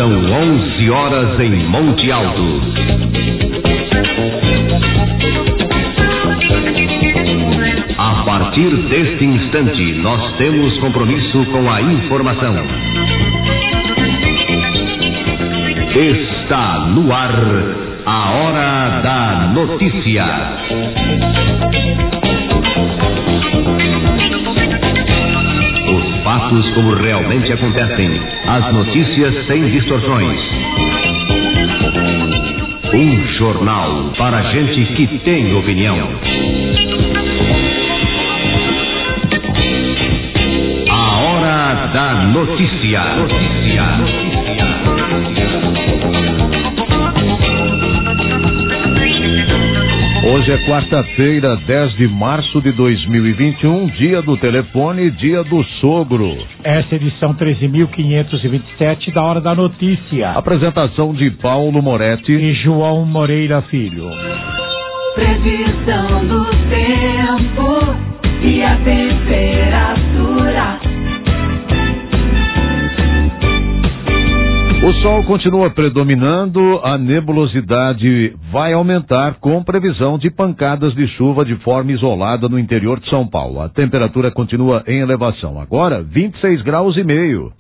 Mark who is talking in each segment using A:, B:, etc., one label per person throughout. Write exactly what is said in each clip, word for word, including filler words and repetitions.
A: São onze horas em Monte Alto. A partir deste instante, nós temos compromisso com a informação. Está no ar a Hora da Notícia. Os fatos como realmente acontecem, as notícias sem distorções. Um jornal para gente que tem opinião. A Hora da Notícia. Notícia. Notícia.
B: Hoje é quarta-feira, dez de março de dois mil e vinte e um, dia do telefone, dia do sogro.
C: Essa é a edição treze mil quinhentos e vinte e sete da Hora da Notícia.
B: Apresentação de Paulo Moretti
C: e João Moreira Filho.
D: Previsão do tempo e a temperatura.
B: O sol continua predominando, a nebulosidade vai aumentar com previsão de pancadas de chuva de forma isolada no interior de São Paulo. A temperatura continua em elevação. Agora, vinte e seis graus e meio.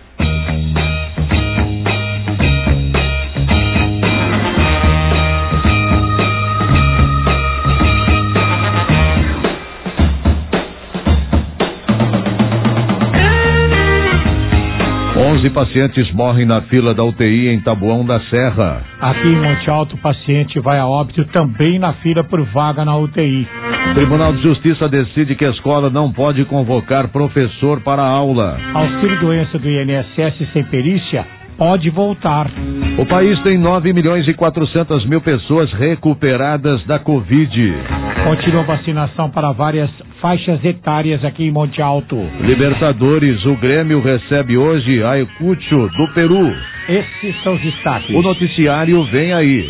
B: onze pacientes morrem na fila da U T I em Taboão da Serra.
C: Aqui em Monte Alto, o paciente vai a óbito também na fila por vaga na U T I.
B: Tribunal de Justiça decide que a escola não pode convocar professor para a aula.
C: Auxílio-doença do I N S S sem perícia pode voltar.
B: O país tem nove milhões e quatrocentas mil pessoas recuperadas da Covid.
C: Continua a vacinação para várias faixas etárias aqui em Monte Alto.
B: Libertadores, o Grêmio recebe hoje Ayacucho do Peru.
C: Esses são os destaques.
B: O noticiário vem aí.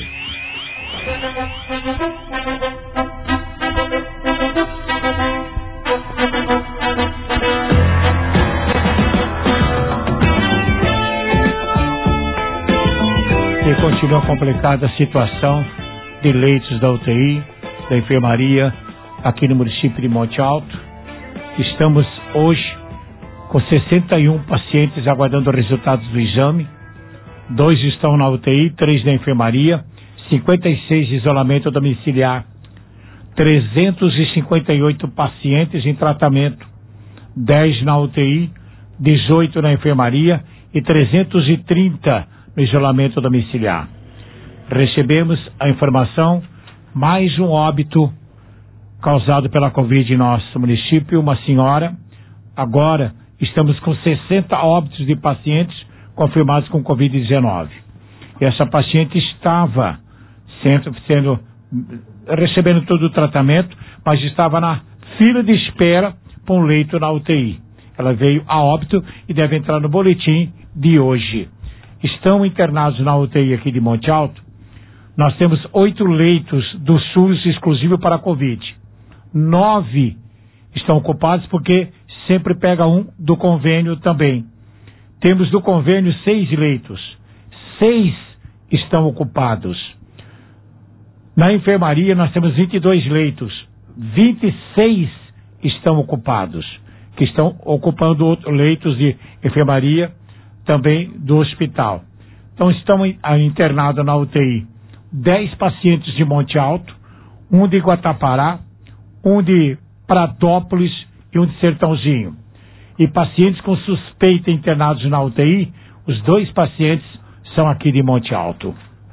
C: E continua complicada a situação de leitos da U T I, da enfermaria, aqui no município de Monte Alto. Estamos hoje com sessenta e um pacientes aguardando resultados do exame. Dois estão na U T I, três na enfermaria, cinquenta e seis de isolamento domiciliar, trezentos e cinquenta e oito pacientes em tratamento, dez na U T I, dezoito na enfermaria e trezentos e trinta no isolamento domiciliar. Recebemos a informação, mais um óbito causado pela Covid em nosso município, uma senhora. Agora estamos com sessenta óbitos de pacientes confirmados com Covid dezenove. Essa paciente estava sendo, sendo, recebendo todo o tratamento, mas estava na fila de espera para um leito na U T I. Ela veio a óbito e deve entrar no boletim de hoje. Estão internados na U T I aqui de Monte Alto. Nós temos oito leitos do SUS exclusivo para a Covid. Nove estão ocupados porque sempre pega um do convênio também. Temos do convênio seis leitos. Seis estão ocupados. Na enfermaria nós temos vinte e dois leitos. vinte e seis estão ocupados, que estão ocupando leitos de enfermaria também do hospital. Então estão internados na U T I dez pacientes de Monte Alto, um de Guatapará, um de Pradópolis e um de Sertãozinho. E pacientes com suspeita internados na U T I, os dois pacientes são aqui de Monte Alto.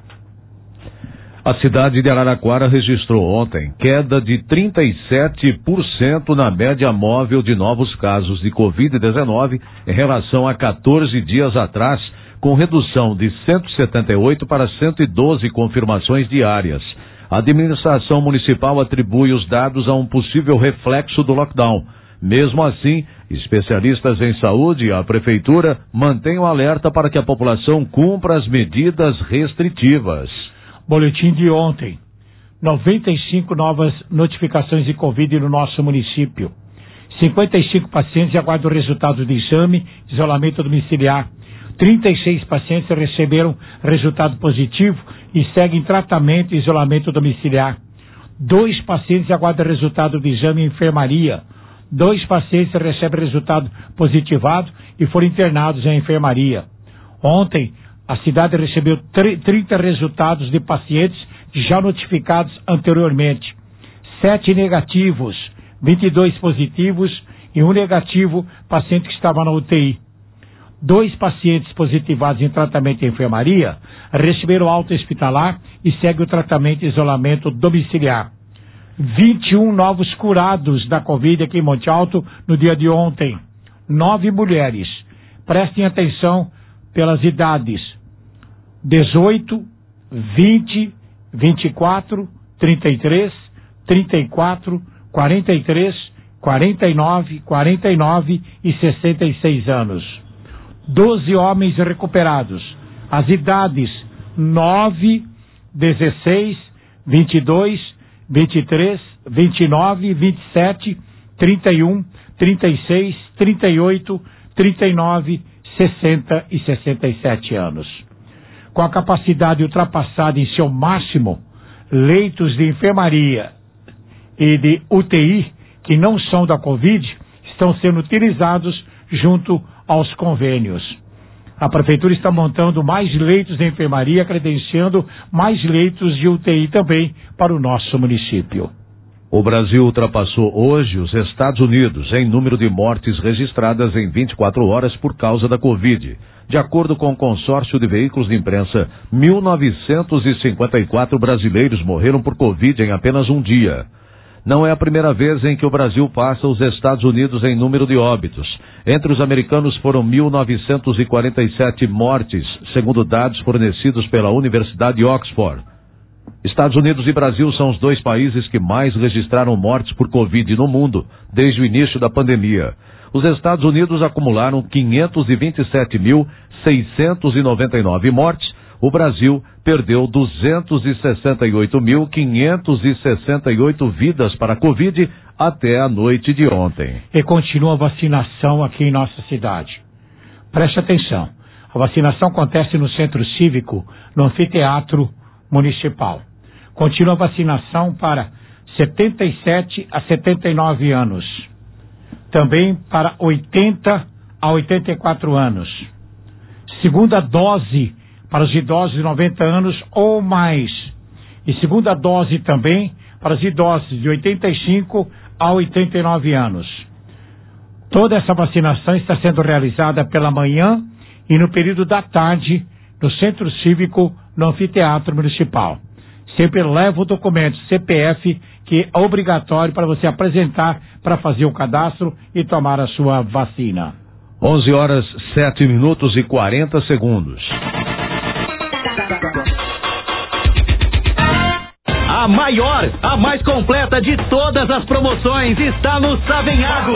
B: A cidade de Araraquara registrou ontem queda de trinta e sete por cento na média móvel de novos casos de Covid dezenove em relação a quatorze dias atrás, com redução de cento e setenta e oito para cento e doze confirmações diárias. A administração municipal atribui os dados a um possível reflexo do lockdown. Mesmo assim, especialistas em saúde e a prefeitura mantêm o alerta para que a população cumpra as medidas restritivas.
C: Boletim de ontem. noventa e cinco novas notificações de Covid no nosso município. cinquenta e cinco pacientes aguardam o resultado do exame, isolamento domiciliar. trinta e seis pacientes receberam resultado positivo e seguem tratamento e isolamento domiciliar. Dois pacientes aguardam resultado do exame em enfermaria. Dois pacientes recebem resultado positivado e foram internados em enfermaria. Ontem, a cidade recebeu trinta resultados de pacientes já notificados anteriormente. Sete negativos, vinte e dois positivos e um negativo, paciente que estava na U T I. Dois pacientes positivados em tratamento em enfermaria receberam alta hospitalar e segue o tratamento e isolamento domiciliar. vinte e um novos curados da Covid aqui em Monte Alto no dia de ontem. Nove mulheres. Prestem atenção pelas idades: dezoito, vinte, vinte e quatro, trinta e três, trinta e quatro, quarenta e três, quarenta e nove, quarenta e nove e sessenta e seis anos. Doze homens recuperados. As idades: nove, dezesseis, vinte e dois, vinte e três, vinte e nove, vinte e sete, trinta e um, trinta e seis, trinta e oito, trinta e nove, sessenta e sessenta e sete anos. Com a capacidade ultrapassada em seu máximo, leitos de enfermaria e de U T I, que não são da Covid, estão sendo utilizados junto aos convênios. A Prefeitura está montando mais leitos de enfermaria, credenciando mais leitos de U T I também para o nosso município.
B: O Brasil ultrapassou hoje os Estados Unidos em número de mortes registradas em vinte e quatro horas por causa da Covid. De acordo com o consórcio de veículos de imprensa, mil novecentos e cinquenta e quatro brasileiros morreram por Covid em apenas um dia. Não é a primeira vez em que o Brasil passa os Estados Unidos em número de óbitos. Entre os americanos foram mil novecentos e quarenta e sete mortes, segundo dados fornecidos pela Universidade de Oxford. Estados Unidos e Brasil são os dois países que mais registraram mortes por Covid no mundo desde o início da pandemia. Os Estados Unidos acumularam quinhentos e vinte e sete mil, seiscentos e noventa e nove mortes. O Brasil perdeu duzentos e sessenta e oito mil, quinhentos e sessenta e oito vidas para a Covid até a noite de ontem.
C: E continua a vacinação aqui em nossa cidade. Preste atenção. A vacinação acontece no Centro Cívico, no Anfiteatro Municipal. Continua a vacinação para setenta e sete a setenta e nove anos. Também para oitenta a oitenta e quatro anos. Segunda dose para os idosos de noventa anos ou mais. E segunda dose também para os idosos de oitenta e cinco a oitenta e nove anos. Toda essa vacinação está sendo realizada pela manhã e no período da tarde no Centro Cívico, no Anfiteatro Municipal. Sempre leva o documento C P F, que é obrigatório para você apresentar para fazer o cadastro e tomar a sua vacina.
B: onze horas, sete minutos e quarenta segundos.
E: A maior, a mais completa de todas as promoções está no Savenhago.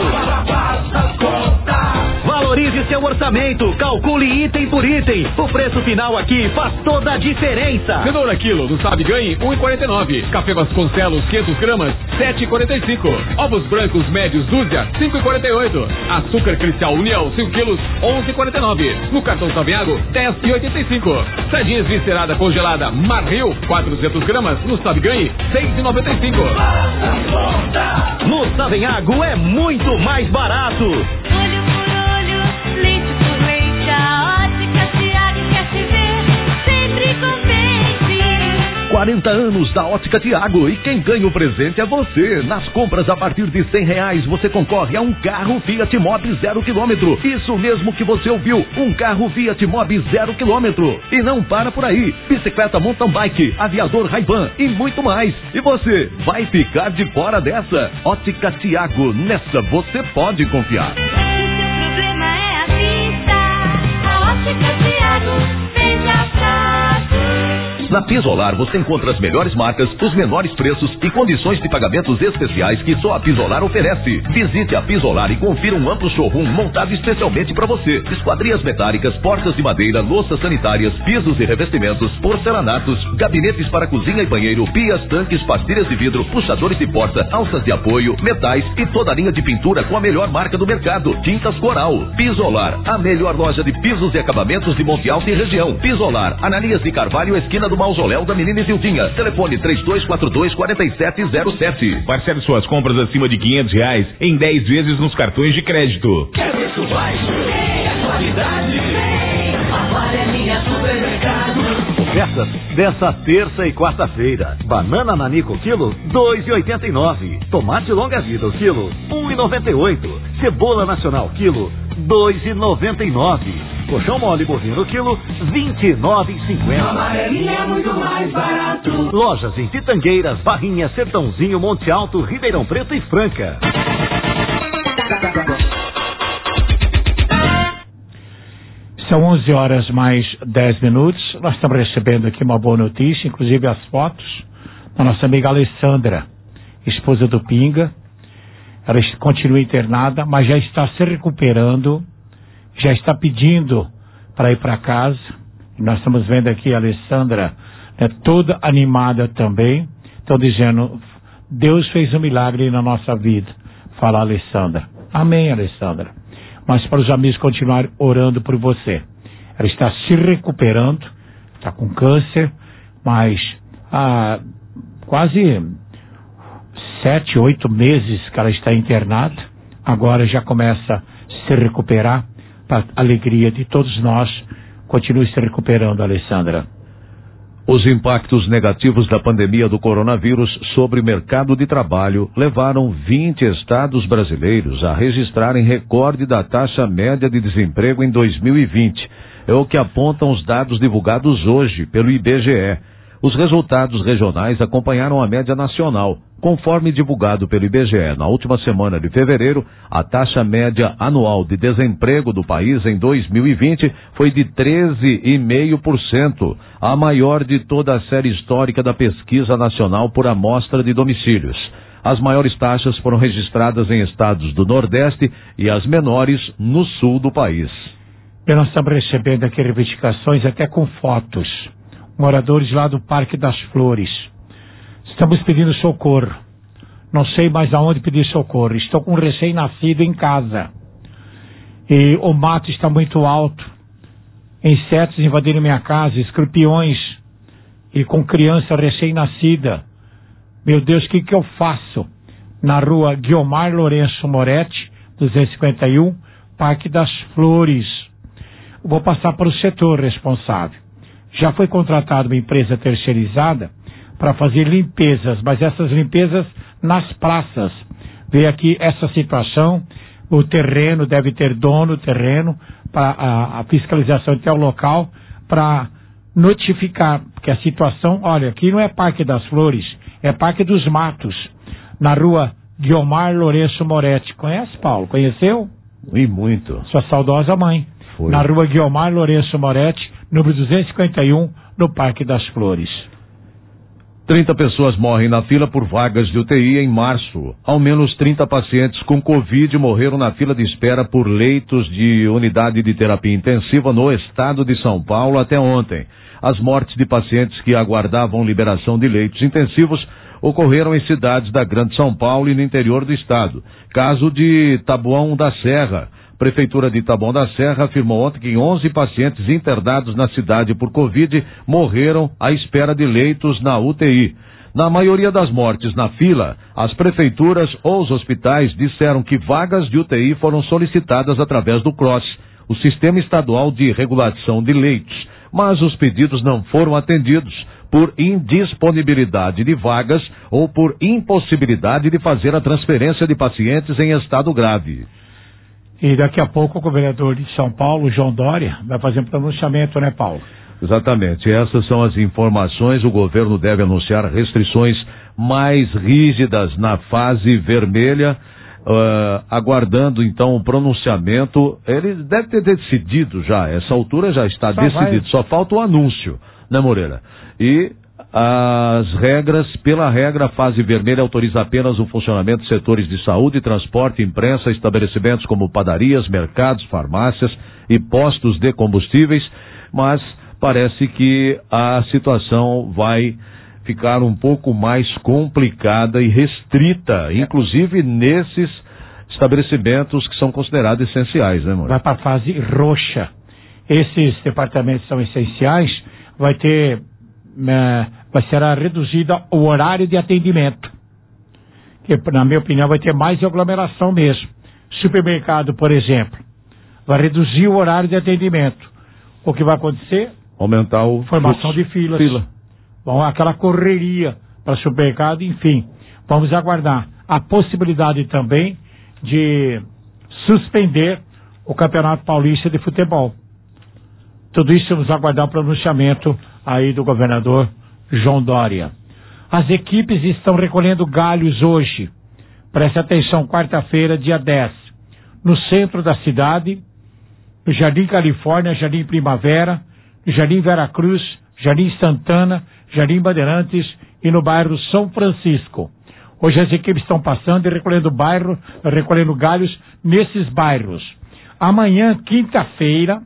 E: Valorize seu orçamento, calcule item por item. O preço final aqui faz toda a diferença.
F: Cenoura quilo no Sabe Ganhe, um e quarenta e nove. Café Vasconcelos, quinhentas gramas, sete e quarenta e cinco. Ovos brancos médios dúzia, cinco e quarenta e oito. Açúcar Cristal União, cinco quilos, onze e quarenta e nove. No cartão Savenhago, dez e oitenta e cinco. Sardinhas viscerada congelada Marril, quatrocentas gramas, no Sabe Ganhe, seis e noventa e cinco.
E: No Savenhago é muito mais barato.
D: Olho por olho, leite por leite, a Ótica Thiago quer te ver sempre contente.
B: quarenta anos da Ótica Thiago e quem ganha o presente é você. Nas compras a partir de cem reais você concorre a um carro Fiat Mobi zero quilômetro. Isso mesmo que você ouviu, um carro Fiat Mobi zero quilômetro. E não para por aí, bicicleta mountain bike, aviador Ray-Ban e muito mais. E você vai ficar de fora dessa? Ótica Thiago, nessa você pode confiar.
D: Se o problema é a vista, a Ótica Thiago vem já fácil.
A: Na Pisolar você encontra as melhores marcas, os menores preços e condições de pagamentos especiais que só a Pisolar oferece. Visite a Pisolar e confira um amplo showroom montado especialmente para você. Esquadrias metálicas, portas de madeira, louças sanitárias, pisos e revestimentos, porcelanatos, gabinetes para cozinha e banheiro, pias, tanques, pastilhas de vidro, puxadores de porta, alças de apoio, metais e toda a linha de pintura com a melhor marca do mercado, Tintas Coral. Pisolar, a melhor loja de pisos e acabamentos de Monte Alto e região. Pisolar, Ananias de Carvalho, esquina do Mausoléu da Menina Isildinha. Telefone três dois quatro dois, quatro sete zero sete.
G: Parcele suas compras acima de quinhentos reais em dez vezes nos cartões de crédito.
H: Quer preço baixo? É qualidade. Amarelinha Supermercado.
I: Ofertas dessa terça e quarta-feira. Banana nanico quilo, dois reais e oitenta e nove centavos. Tomate longa vida o quilo, um real e noventa e oito centavos. Cebola nacional quilo, dois reais e noventa e nove centavos. Colchão mole bovino quilo, vinte e nove reais e cinquenta centavos.
H: Amarelinha é muito mais barato.
I: Lojas em Pitangueiras, Barrinha, Sertãozinho, Monte Alto, Ribeirão Preto e Franca.
C: São onze horas mais dez minutos. Nós estamos recebendo aqui uma boa notícia, inclusive as fotos da nossa amiga Alessandra, esposa do Pinga. Ela continua internada, mas já está se recuperando, já está pedindo para ir para casa. E nós estamos vendo aqui a Alessandra, né, toda animada também. Estão dizendo, Deus fez um milagre na nossa vida. Fala a Alessandra. Amém, Alessandra. Mas para os amigos continuarem orando por você. Ela está se recuperando, está com câncer, mas há quase sete, oito meses que ela está internada. Agora já começa a se recuperar, para a alegria de todos nós. Continue se recuperando, Alessandra.
B: Os impactos negativos da pandemia do coronavírus sobre o mercado de trabalho levaram vinte estados brasileiros a registrarem recorde da taxa média de desemprego em dois mil e vinte. É o que apontam os dados divulgados hoje pelo I B G E. Os resultados regionais acompanharam a média nacional. Conforme divulgado pelo I B G E na última semana de fevereiro, a taxa média anual de desemprego do país em dois mil e vinte foi de treze vírgula cinco por cento, a maior de toda a série histórica da Pesquisa Nacional por Amostra de Domicílios. As maiores taxas foram registradas em estados do Nordeste e as menores no sul do país.
C: E nós estamos recebendo aqui reivindicações até com fotos. Moradores lá do Parque das Flores. Estamos pedindo socorro. Não sei mais aonde pedir socorro. Estou com um recém-nascido em casa. E o mato está muito alto. Insetos invadiram minha casa, escorpiões. E com criança recém-nascida. Meu Deus, o que, que eu faço? Na rua Guiomar Lourenço Moretti, duzentos e cinquenta e um, Parque das Flores. Vou passar para o setor responsável. Já foi contratada uma empresa terceirizada para fazer limpezas, mas essas limpezas nas praças. Vê aqui essa situação, o terreno deve ter dono, o terreno, para a, a fiscalização até o local, para notificar, porque a situação, olha, aqui não é Parque das Flores, é Parque dos Matos, na rua Guiomar Lourenço Moretti. Conhece, Paulo? Conheceu?
B: E muito.
C: Sua saudosa mãe.
B: Foi.
C: Na rua Guiomar Lourenço Moretti, número duzentos e cinquenta e um, no Parque das Flores.
B: trinta pessoas morrem na fila por vagas de U T I em março. Ao menos trinta pacientes com Covid morreram na fila de espera por leitos de unidade de terapia intensiva no estado de São Paulo até ontem. As mortes de pacientes que aguardavam liberação de leitos intensivos ocorreram em cidades da Grande São Paulo e no interior do estado. Caso de Taboão da Serra. Prefeitura de Taboão da Serra afirmou ontem que onze pacientes internados na cidade por Covid morreram à espera de leitos na U T I. Na maioria das mortes na fila, as prefeituras ou os hospitais disseram que vagas de U T I foram solicitadas através do C R O S, o Sistema Estadual de Regulação de Leitos, mas os pedidos não foram atendidos por indisponibilidade de vagas ou por impossibilidade de fazer a transferência de pacientes em estado grave.
C: E daqui a pouco o governador de São Paulo, João Dória, vai fazer um pronunciamento, né, Paulo?
B: Exatamente. Essas são as informações. O governo deve anunciar restrições mais rígidas na fase vermelha, uh, aguardando então o pronunciamento. Ele deve ter decidido já. Essa altura já está só decidido. Vai... Só falta o anúncio né, Moreira? E as regras, pela regra, a fase vermelha autoriza apenas o funcionamento de setores de saúde, transporte, imprensa, estabelecimentos como padarias, mercados, farmácias e postos de combustíveis, mas parece que a situação vai ficar um pouco mais complicada e restrita, inclusive nesses estabelecimentos que são considerados essenciais, né, Moreira?
C: Vai para a fase roxa. Esses departamentos são essenciais, vai ter, é, vai ser reduzida o horário de atendimento, que na minha opinião vai ter mais aglomeração mesmo. Supermercado, por exemplo, vai reduzir o horário de atendimento. O que vai acontecer?
B: Aumentar o
C: formação de filas. Fila. Bom, aquela correria para supermercado, enfim. Vamos aguardar a possibilidade também de suspender o Campeonato Paulista de Futebol. Tudo isso vamos aguardar o pronunciamento aí do governador João Dória. As equipes estão recolhendo galhos hoje. Preste atenção, quarta-feira, dia dez. No centro da cidade, no Jardim Califórnia, Jardim Primavera, no Jardim Veracruz, Jardim Santana, Jardim Bandeirantes e no bairro São Francisco. Hoje as equipes estão passando e recolhendo bairro, recolhendo galhos nesses bairros. Amanhã, quinta-feira,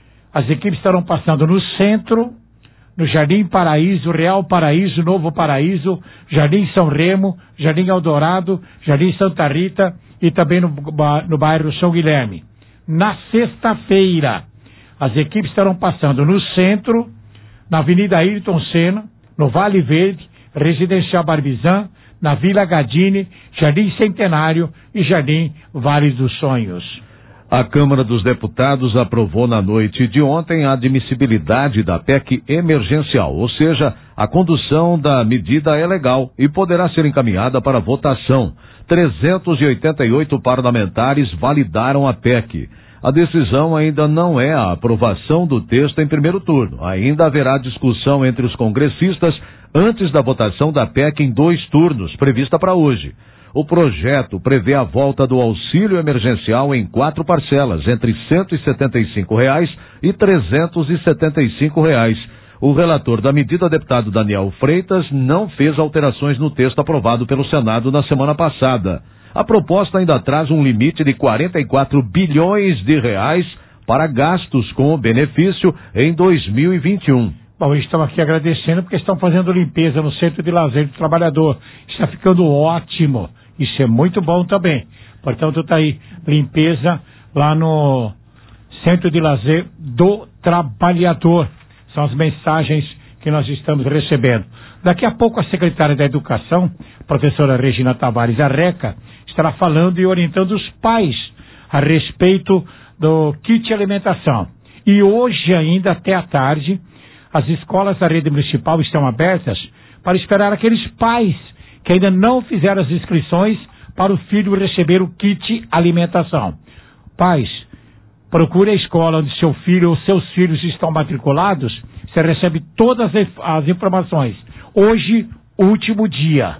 C: as equipes estarão passando no centro, no Jardim Paraíso, Real Paraíso, Novo Paraíso, Jardim São Remo, Jardim Eldorado, Jardim Santa Rita e também no, no bairro São Guilherme. Na sexta-feira, as equipes estarão passando no centro, na Avenida Ayrton Senna, no Vale Verde, Residencial Barbizan, na Vila Gadini, Jardim Centenário e Jardim Vale dos Sonhos.
B: A Câmara dos Deputados aprovou na noite de ontem a admissibilidade da P E C emergencial, ou seja, a condução da medida é legal e poderá ser encaminhada para votação. trezentos e oitenta e oito parlamentares validaram a P E C. A decisão ainda não é a aprovação do texto em primeiro turno. Ainda haverá discussão entre os congressistas antes da votação da P E C em dois turnos, prevista para hoje. O projeto prevê a volta do auxílio emergencial em quatro parcelas, entre cento e setenta e cinco reais e trezentos e setenta e cinco reais. O relator da medida, deputado Daniel Freitas, não fez alterações no texto aprovado pelo Senado na semana passada. A proposta ainda traz um limite de quarenta e quatro bilhões de reais para gastos com o benefício em dois mil e vinte e um.
C: Bom, estamos aqui agradecendo porque estão fazendo limpeza no Centro de Lazer do Trabalhador. Está ficando ótimo. Isso é muito bom também. Portanto, está aí, limpeza lá no Centro de Lazer do Trabalhador. São as mensagens que nós estamos recebendo. Daqui a pouco a secretária da Educação, professora Regina Tavares Arreca, estará falando e orientando os pais a respeito do kit alimentação. E hoje ainda, até à tarde, as escolas da rede municipal estão abertas para esperar aqueles pais que ainda não fizeram as inscrições para o filho receber o kit alimentação. Pais, procure a escola onde seu filho ou seus filhos estão matriculados, você recebe todas as informações. Hoje, último dia.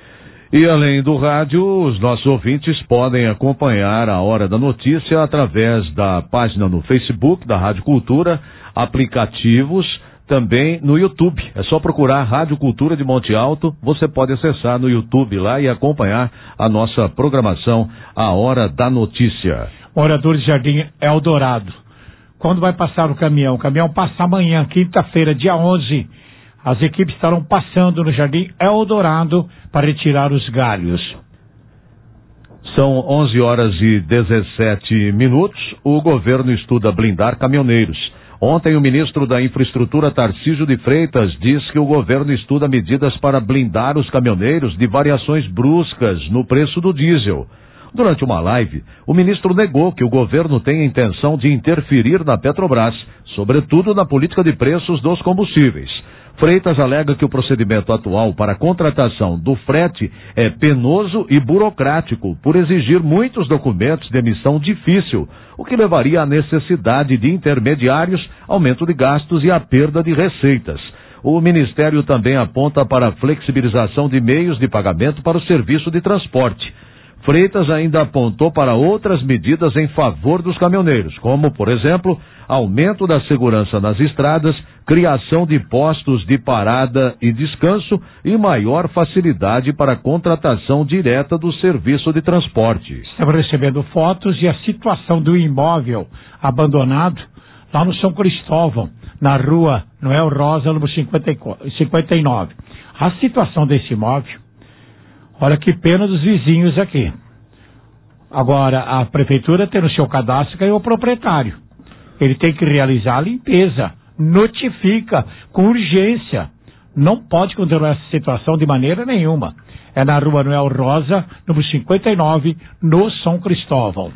B: E além do rádio, os nossos ouvintes podem acompanhar a Hora da Notícia através da página no Facebook da Rádio Cultura, aplicativos, também no YouTube. É só procurar Rádio Cultura de Monte Alto, você pode acessar no YouTube lá e acompanhar a nossa programação, a Hora da Notícia.
C: Moradores de Jardim Eldorado. Quando vai passar o caminhão? O caminhão passa amanhã, quinta-feira, dia onze. As equipes estarão passando no Jardim Eldorado para retirar os galhos.
B: São onze horas e dezessete minutos. O governo estuda blindar caminhoneiros. Ontem, o ministro da Infraestrutura, Tarcísio de Freitas, diz que o governo estuda medidas para blindar os caminhoneiros de variações bruscas no preço do diesel. Durante uma live, o ministro negou que o governo tem a intenção de interferir na Petrobras, sobretudo na política de preços dos combustíveis. Freitas alega que o procedimento atual para a contratação do frete é penoso e burocrático, por exigir muitos documentos de emissão difícil, o que levaria à necessidade de intermediários, aumento de gastos e a perda de receitas. O Ministério também aponta para a flexibilização de meios de pagamento para o serviço de transporte. Freitas ainda apontou para outras medidas em favor dos caminhoneiros, como, por exemplo, aumento da segurança nas estradas, criação de postos de parada e descanso e maior facilidade para a contratação direta do serviço de transporte.
C: Estamos recebendo fotos e a situação do imóvel abandonado lá no São Cristóvão, na rua Noel Rosa, número cinquenta e nove. A situação desse imóvel, olha que pena dos vizinhos aqui. Agora, a prefeitura tem no seu cadastro que é o proprietário. Ele tem que realizar a limpeza, notifica com urgência. Não pode continuar essa situação de maneira nenhuma. É na rua Noel Rosa, número cinquenta e nove, no São Cristóvão.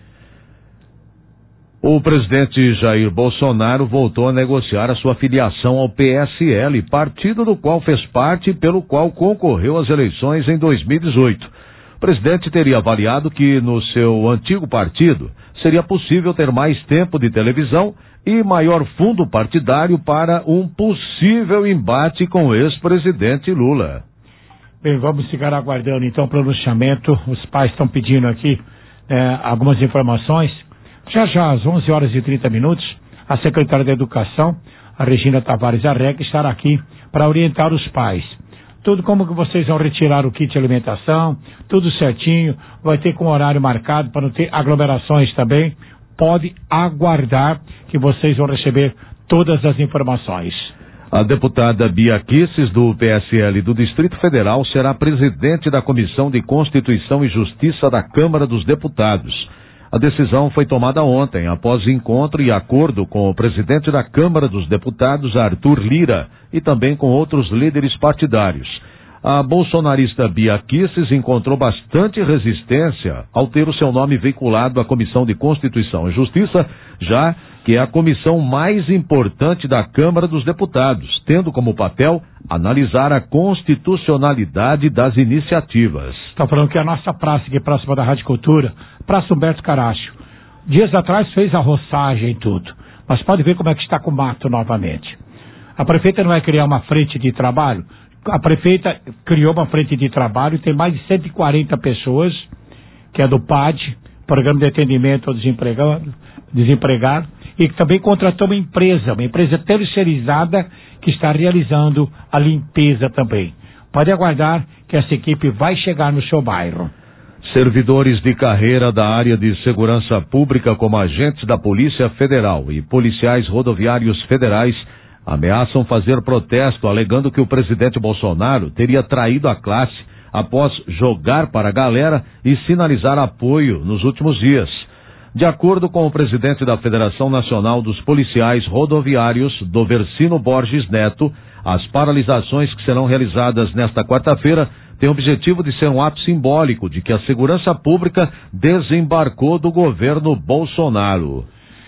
B: O presidente Jair Bolsonaro voltou a negociar a sua filiação ao P S L, partido do qual fez parte e pelo qual concorreu às eleições em dois mil e dezoito. O presidente teria avaliado que no seu antigo partido seria possível ter mais tempo de televisão e maior fundo partidário para um possível embate com o ex-presidente Lula.
C: Bem, vamos ficar aguardando então o pronunciamento. Os pais estão pedindo aqui é, algumas informações. Já já, às onze horas e trinta minutos, a secretária da Educação, a Regina Tavares Arreca, estará aqui para orientar os pais. Tudo como que vocês vão retirar o kit de alimentação, tudo certinho, vai ter com horário marcado para não ter aglomerações também. Pode aguardar que vocês vão receber todas as informações.
B: A deputada Bia Kisses, do P S L do Distrito Federal, será presidente da Comissão de Constituição e Justiça da Câmara dos Deputados. A decisão foi tomada ontem, após encontro e acordo com o presidente da Câmara dos Deputados, Arthur Lira, e também com outros líderes partidários. A bolsonarista Bia Kisses encontrou bastante resistência ao ter o seu nome vinculado à Comissão de Constituição e Justiça, já que é a comissão mais importante da Câmara dos Deputados, tendo como papel analisar a constitucionalidade das iniciativas.
C: Está falando que a nossa praça aqui próxima da Rádio Cultura, Praça Humberto Caracho, dias atrás fez a roçagem e tudo, mas pode ver como é que está com o mato novamente. A prefeita não vai criar uma frente de trabalho? A prefeita criou uma frente de trabalho e tem mais de cento e quarenta pessoas, que é do P A D, Programa de Atendimento ao Desempregado, desempregado, e que também contratou uma empresa, uma empresa terceirizada que está realizando a limpeza também. Pode aguardar que essa equipe vai chegar no seu bairro.
B: Servidores de carreira da área de segurança pública, como agentes da Polícia Federal e policiais rodoviários federais, ameaçam fazer protesto alegando que o presidente Bolsonaro teria traído a classe após jogar para a galera e sinalizar apoio nos últimos dias. De acordo com o presidente da Federação Nacional dos Policiais Rodoviários, Doversino Borges Neto, as paralisações que serão realizadas nesta quarta-feira têm o objetivo de ser um ato simbólico de que a segurança pública desembarcou do governo Bolsonaro.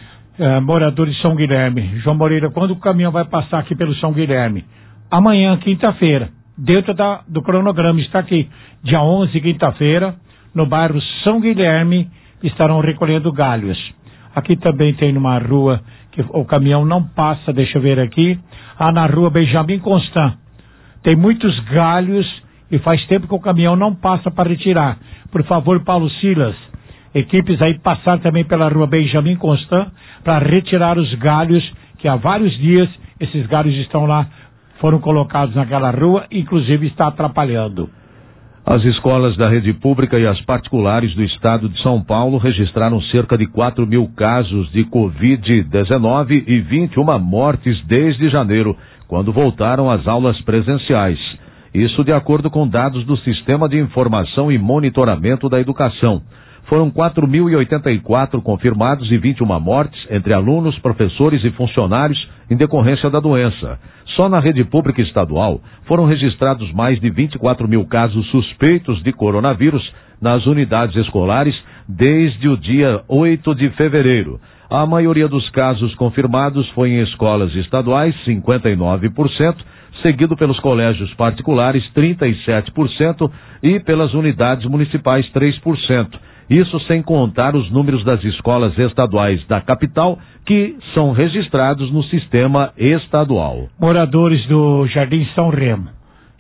C: É, morador de São Guilherme. João Moreira, quando o caminhão vai passar aqui pelo São Guilherme? Amanhã, quinta-feira, dentro da, do cronograma, está aqui, dia onze, quinta-feira, no bairro São Guilherme, estarão recolhendo galhos. Aqui também tem numa rua que o caminhão não passa, deixa eu ver aqui, ah, na rua Benjamin Constant. Tem muitos galhos e faz tempo que o caminhão não passa para retirar. Por favor, Paulo Silas, equipes aí passar também pela rua Benjamin Constant para retirar os galhos, que há vários dias esses galhos estão lá, foram colocados naquela rua, inclusive está atrapalhando.
B: As escolas da rede pública e as particulares do estado de São Paulo registraram cerca de quatro mil casos de covid dezenove e vinte e uma mortes desde janeiro, quando voltaram às aulas presenciais. Isso de acordo com dados do Sistema de Informação e Monitoramento da Educação. Foram quatro mil e oitenta e quatro confirmados e vinte e uma mortes entre alunos, professores e funcionários em decorrência da doença. Só na rede pública estadual foram registrados mais de vinte e quatro mil casos suspeitos de coronavírus nas unidades escolares desde o dia oito de fevereiro. A maioria dos casos confirmados foi em escolas estaduais, cinquenta e nove por cento, seguido pelos colégios particulares, trinta e sete por cento, e pelas unidades municipais, três por cento. Isso sem contar os números das escolas estaduais da capital, que são registrados no sistema estadual.
C: Moradores do Jardim São Remo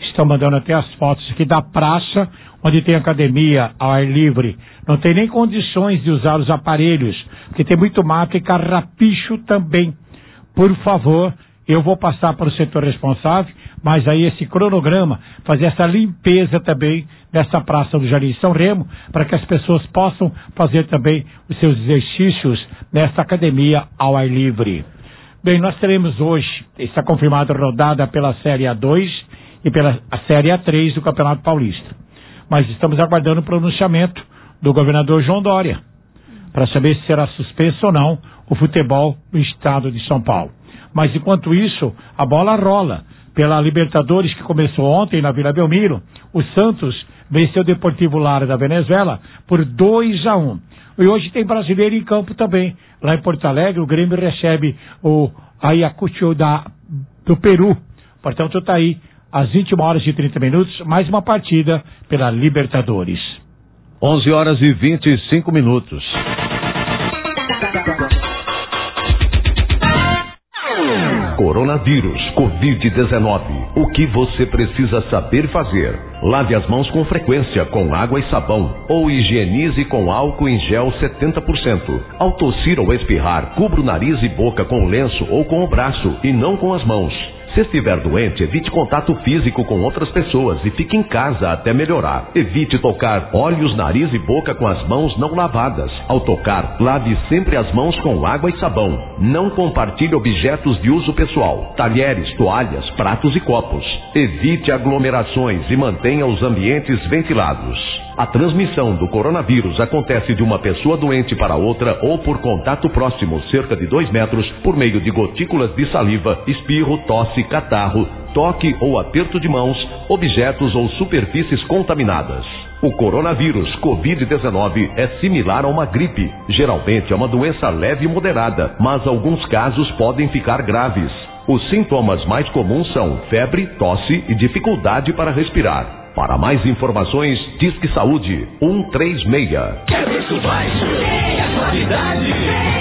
C: estão mandando até as fotos aqui da praça, onde tem academia ao ar livre. Não tem nem condições de usar os aparelhos, porque tem muito mato e carrapicho também. Por favor, eu vou passar para o setor responsável, mas aí esse cronograma, fazer essa limpeza também nessa praça do Jardim São Remo, para que as pessoas possam fazer também os seus exercícios nessa academia ao ar livre. Bem, nós teremos hoje, está confirmada a rodada pela Série A dois e pela a Série A três do Campeonato Paulista. Mas estamos aguardando o pronunciamento do governador João Dória, para saber se será suspenso ou não o futebol no estado de São Paulo. Mas enquanto isso, a bola rola. Pela Libertadores, que começou ontem na Vila Belmiro, o Santos venceu o Deportivo Lara da Venezuela por dois a um. E hoje tem brasileiro em campo também. Lá em Porto Alegre, o Grêmio recebe o Ayacucho da, do Peru. Portanto, está aí, às vinte e uma horas e trinta minutos, mais uma partida pela Libertadores.
B: onze horas e vinte e cinco minutos.
A: Coronavírus, covid dezenove. O que você precisa saber fazer? Lave as mãos com frequência com água e sabão ou higienize com álcool em gel setenta por cento. Ao tossir ou espirrar, cubra o nariz e boca com o lenço ou com o braço e não com as mãos. Se estiver doente, evite contato físico com outras pessoas e fique em casa até melhorar. Evite tocar olhos, nariz e boca com as mãos não lavadas. Ao tocar, lave sempre as mãos com água e sabão. Não compartilhe objetos de uso pessoal, talheres, toalhas, pratos e copos. Evite aglomerações e mantenha os ambientes ventilados. A transmissão do coronavírus acontece de uma pessoa doente para outra ou por contato próximo, cerca de dois metros, por meio de gotículas de saliva, espirro, tosse, catarro, toque ou aperto de mãos, objetos ou superfícies contaminadas. O coronavírus covid dezenove é similar a uma gripe. Geralmente é uma doença leve e moderada, mas alguns casos podem ficar graves. Os sintomas mais comuns são febre, tosse e dificuldade para respirar. Para mais informações, Disque Saúde um três seis.
H: Quer preço baixo? Tem a qualidade.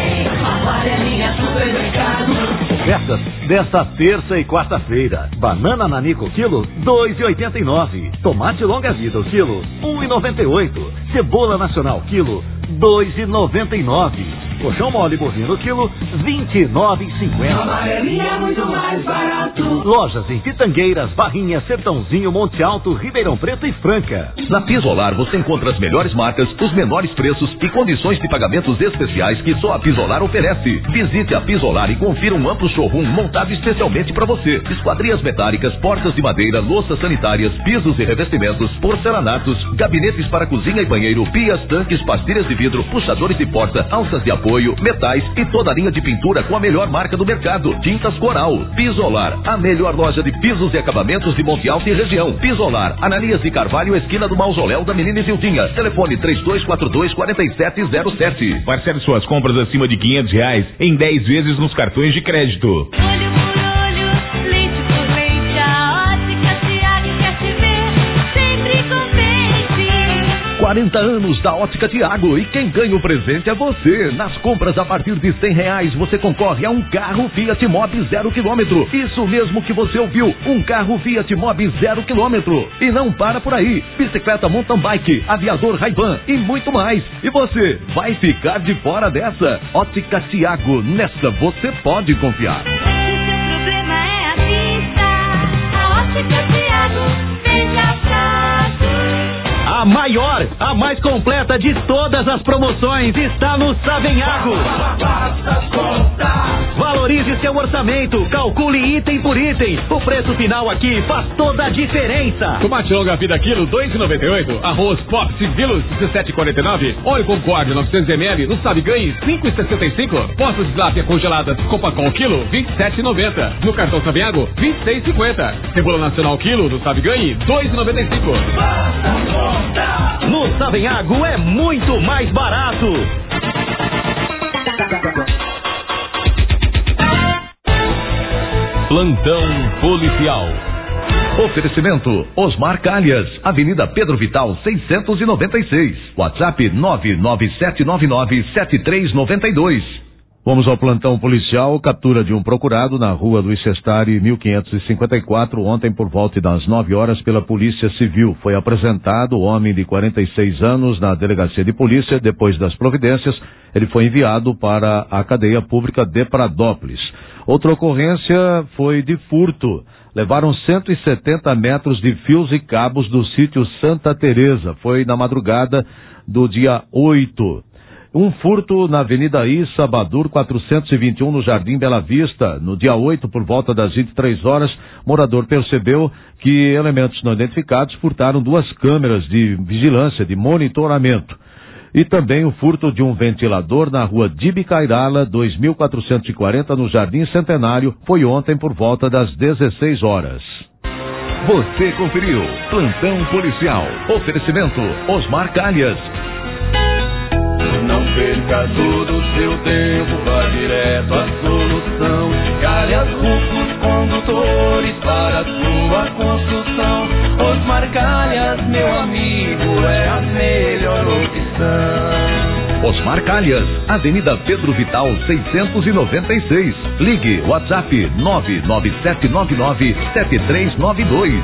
H: Amarelinha Supermercado.
I: Ofertas desta terça e quarta-feira. Banana Nanico quilo, dois reais e oitenta e nove centavos. Tomate longa vida o quilo, um real e noventa e oito centavos. Cebola nacional quilo, dois reais e noventa e nove centavos. Colchão mole bovino quilo, vinte e nove reais e cinquenta centavos.
H: Amarelinha é muito mais barato.
I: Lojas em Pitangueiras, Barrinha, Sertãozinho, Monte Alto, Ribeirão Preto e Franca.
A: Na Pisolar você encontra as melhores marcas, os menores preços e condições de pagamentos especiais que só a Pisolar oferece. Visite a Pisolar e confira um amplo showroom montado especialmente para você. Esquadrias metálicas, portas de madeira, louças sanitárias, pisos e revestimentos, porcelanatos, gabinetes para cozinha e banheiro, pias, tanques, pastilhas de vidro, puxadores de porta, alças de apoio, metais e toda a linha de pintura com a melhor marca do mercado, Tintas Coral. Pisolar, a melhor loja de pisos e acabamentos de Monte Alto e região. Pisolar, Ananias de Carvalho, esquina do Mausoléu da Menina Isildinha. Telefone três dois quatro dois, quatro sete zero sete.
G: Parcele suas compras acima de quinhentos reais em dez vezes nos cartões de crédito.
D: Olho por olho, leite por leite, a Ótica Tiago quer te ver sempre contente.
A: quarenta anos da Ótica Tiago e quem ganha o presente é você. Nas compras a partir de cem reais você concorre a um carro Fiat Mobi zero quilômetro. Isso mesmo que você ouviu, um carro Fiat Mobi zero quilômetro. E não para por aí, bicicleta mountain bike, aviador Ray-Ban e muito mais. E você vai ficar de fora dessa. Ótica Tiago, nessa você pode confiar.
D: Se seu problema é a vista, a Ótica Tiago veja fácil.
E: A maior, a mais completa de todas as promoções está no Savenhago. Valorize seu orçamento, calcule item por item. O preço final aqui faz toda a diferença.
F: Tomate longa vida quilo, dois reais e noventa e oito centavos. Arroz Fox Vilos, dezessete reais e quarenta e nove centavos. Óleo Concórdia, novecentos mililitros. No Sabe Ganhe, cinco reais e sessenta e cinco centavos. Postas de lápia congeladas Copacol quilo, vinte e sete reais e noventa centavos. No cartão Savenhago, vinte e seis reais e cinquenta centavos. Cebola nacional quilo, no Sabe Ganhe, dois reais e noventa e cinco centavos.
E: No Savenhago é muito mais barato.
G: Plantão policial.
A: Oferecimento Osmar Calhas, Avenida Pedro Vital seiscentos e noventa e seis. WhatsApp nove nove sete nove nove sete três nove dois.
B: Vamos ao plantão policial. Captura de um procurado na rua Luiz Sestari, mil quinhentos e cinquenta e quatro, ontem por volta das nove horas pela Polícia Civil. Foi apresentado o homem de quarenta e seis anos na delegacia de polícia. Depois das providências, ele foi enviado para a cadeia pública de Pradópolis. Outra ocorrência foi de furto. Levaram cento e setenta metros de fios e cabos do sítio Santa Teresa. Foi na madrugada do dia oito. Um furto na Avenida Issa Badur, quatrocentos e vinte e um, no Jardim Bela Vista. No dia oito, por volta das vinte e três horas, morador percebeu que elementos não identificados furtaram duas câmeras de vigilância, de monitoramento. E também o furto de um ventilador na rua Dibicairala, dois mil quatrocentos e quarenta, no Jardim Centenário, foi ontem por volta das dezesseis horas.
A: Você conferiu Plantão Policial. Oferecimento Osmar Calhas.
H: Não perca todo o seu tempo, vá direto à solução. Calhas Rufos Condutores para sua construção. Osmar Calhas, meu amigo, é a melhor opção.
A: Osmar Calhas, Avenida Pedro Vital seiscentos e noventa e seis. Ligue WhatsApp nove nove sete nove nove sete três nove dois.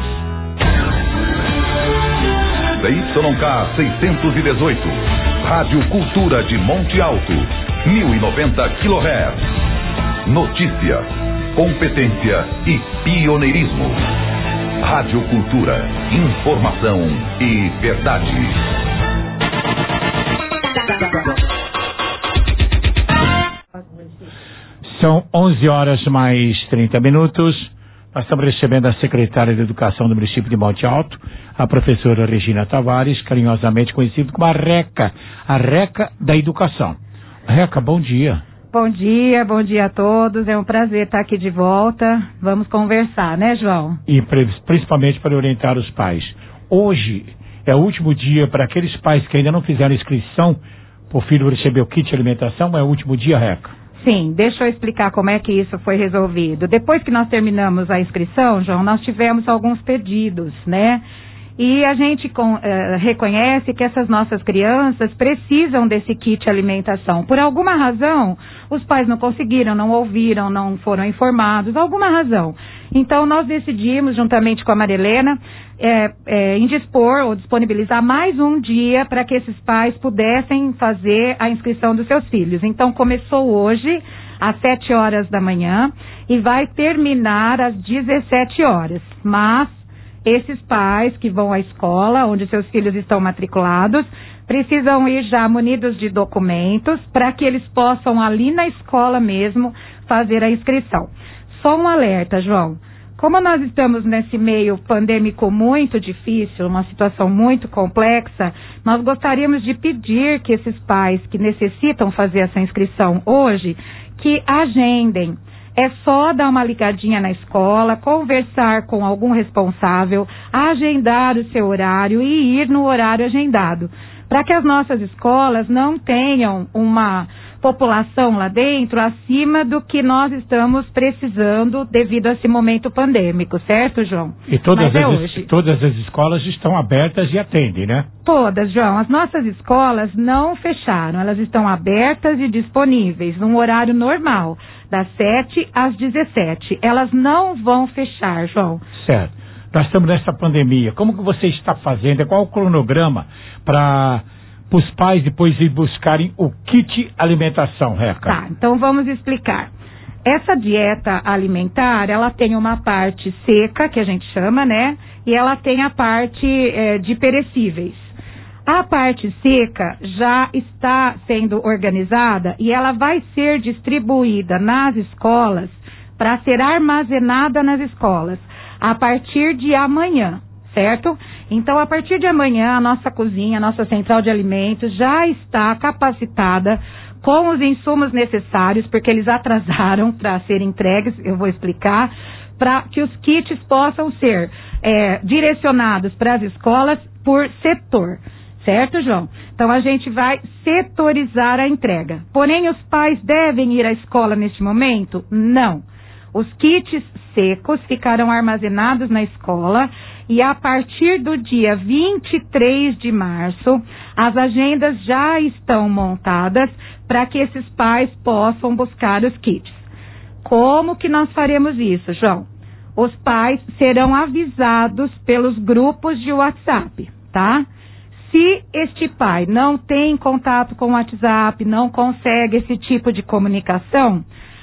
A: D Y K seiscentos e dezoito. Rádio Cultura de Monte Alto, mil e noventa quilohertz. Notícia, competência e pioneirismo. Rádio Cultura, informação e verdade.
C: São onze horas mais trinta minutos. Nós estamos recebendo a secretária de Educação do município de Monte Alto, a professora Regina Tavares, carinhosamente conhecida como a RECA, a RECA da Educação. RECA, bom dia.
J: Bom dia, bom dia a todos. É um prazer estar aqui de volta. Vamos conversar, né, João?
C: E principalmente para orientar os pais. Hoje é o último dia para aqueles pais que ainda não fizeram inscrição para o filho receber o kit de alimentação, é o último dia, RECA.
J: Sim, deixa eu explicar como é que isso foi resolvido. Depois que nós terminamos a inscrição, João, nós tivemos alguns pedidos, né? E a gente com, uh, reconhece que essas nossas crianças precisam desse kit alimentação. Por alguma razão, os pais não conseguiram, não ouviram, não foram informados, alguma razão. Então, nós decidimos, juntamente com a Marilena, é, é, indispor ou disponibilizar mais um dia para que esses pais pudessem fazer a inscrição dos seus filhos. Então, começou hoje, às sete horas da manhã, e vai terminar às dezessete horas. Mas esses pais que vão à escola, onde seus filhos estão matriculados, precisam ir já munidos de documentos para que eles possam, ali na escola mesmo, fazer a inscrição. Só um alerta, João. Como nós estamos nesse meio pandêmico muito difícil, uma situação muito complexa, nós gostaríamos de pedir que esses pais que necessitam fazer essa inscrição hoje, que agendem. É só dar uma ligadinha na escola, conversar com algum responsável, agendar o seu horário e ir no horário agendado. Para que as nossas escolas não tenham uma população lá dentro acima do que nós estamos precisando devido a esse momento pandêmico, certo, João?
C: E todas,
J: Mas é
C: as,
J: hoje.
C: todas as escolas estão abertas e atendem, né?
J: Todas, João. As nossas escolas não fecharam, elas estão abertas e disponíveis num horário normal, das sete às dezessete. Elas não vão fechar, João.
C: Certo. Nós estamos nessa pandemia. Como que você está fazendo? Qual o cronograma para os pais depois ir buscarem o kit alimentação, Reca?
J: Tá, então vamos explicar. Essa dieta alimentar, ela tem uma parte seca, que a gente chama, né? E ela tem a parte é, de perecíveis. A parte seca já está sendo organizada e ela vai ser distribuída nas escolas para ser armazenada nas escolas a partir de amanhã, certo? Então, a partir de amanhã, a nossa cozinha, a nossa central de alimentos já está capacitada com os insumos necessários, porque eles atrasaram para serem entregues, eu vou explicar, para que os kits possam ser é, direcionados para as escolas por setor. Certo, João? Então, a gente vai setorizar a entrega. Porém, os pais devem ir à escola neste momento? Não. Os kits secos ficarão armazenados na escola e a partir do dia vinte e três de março, as agendas já estão montadas para que esses pais possam buscar os kits. Como que nós faremos isso, João? Os pais serão avisados pelos grupos de WhatsApp, tá? Se este pai não tem contato com o WhatsApp, não consegue esse tipo de comunicação,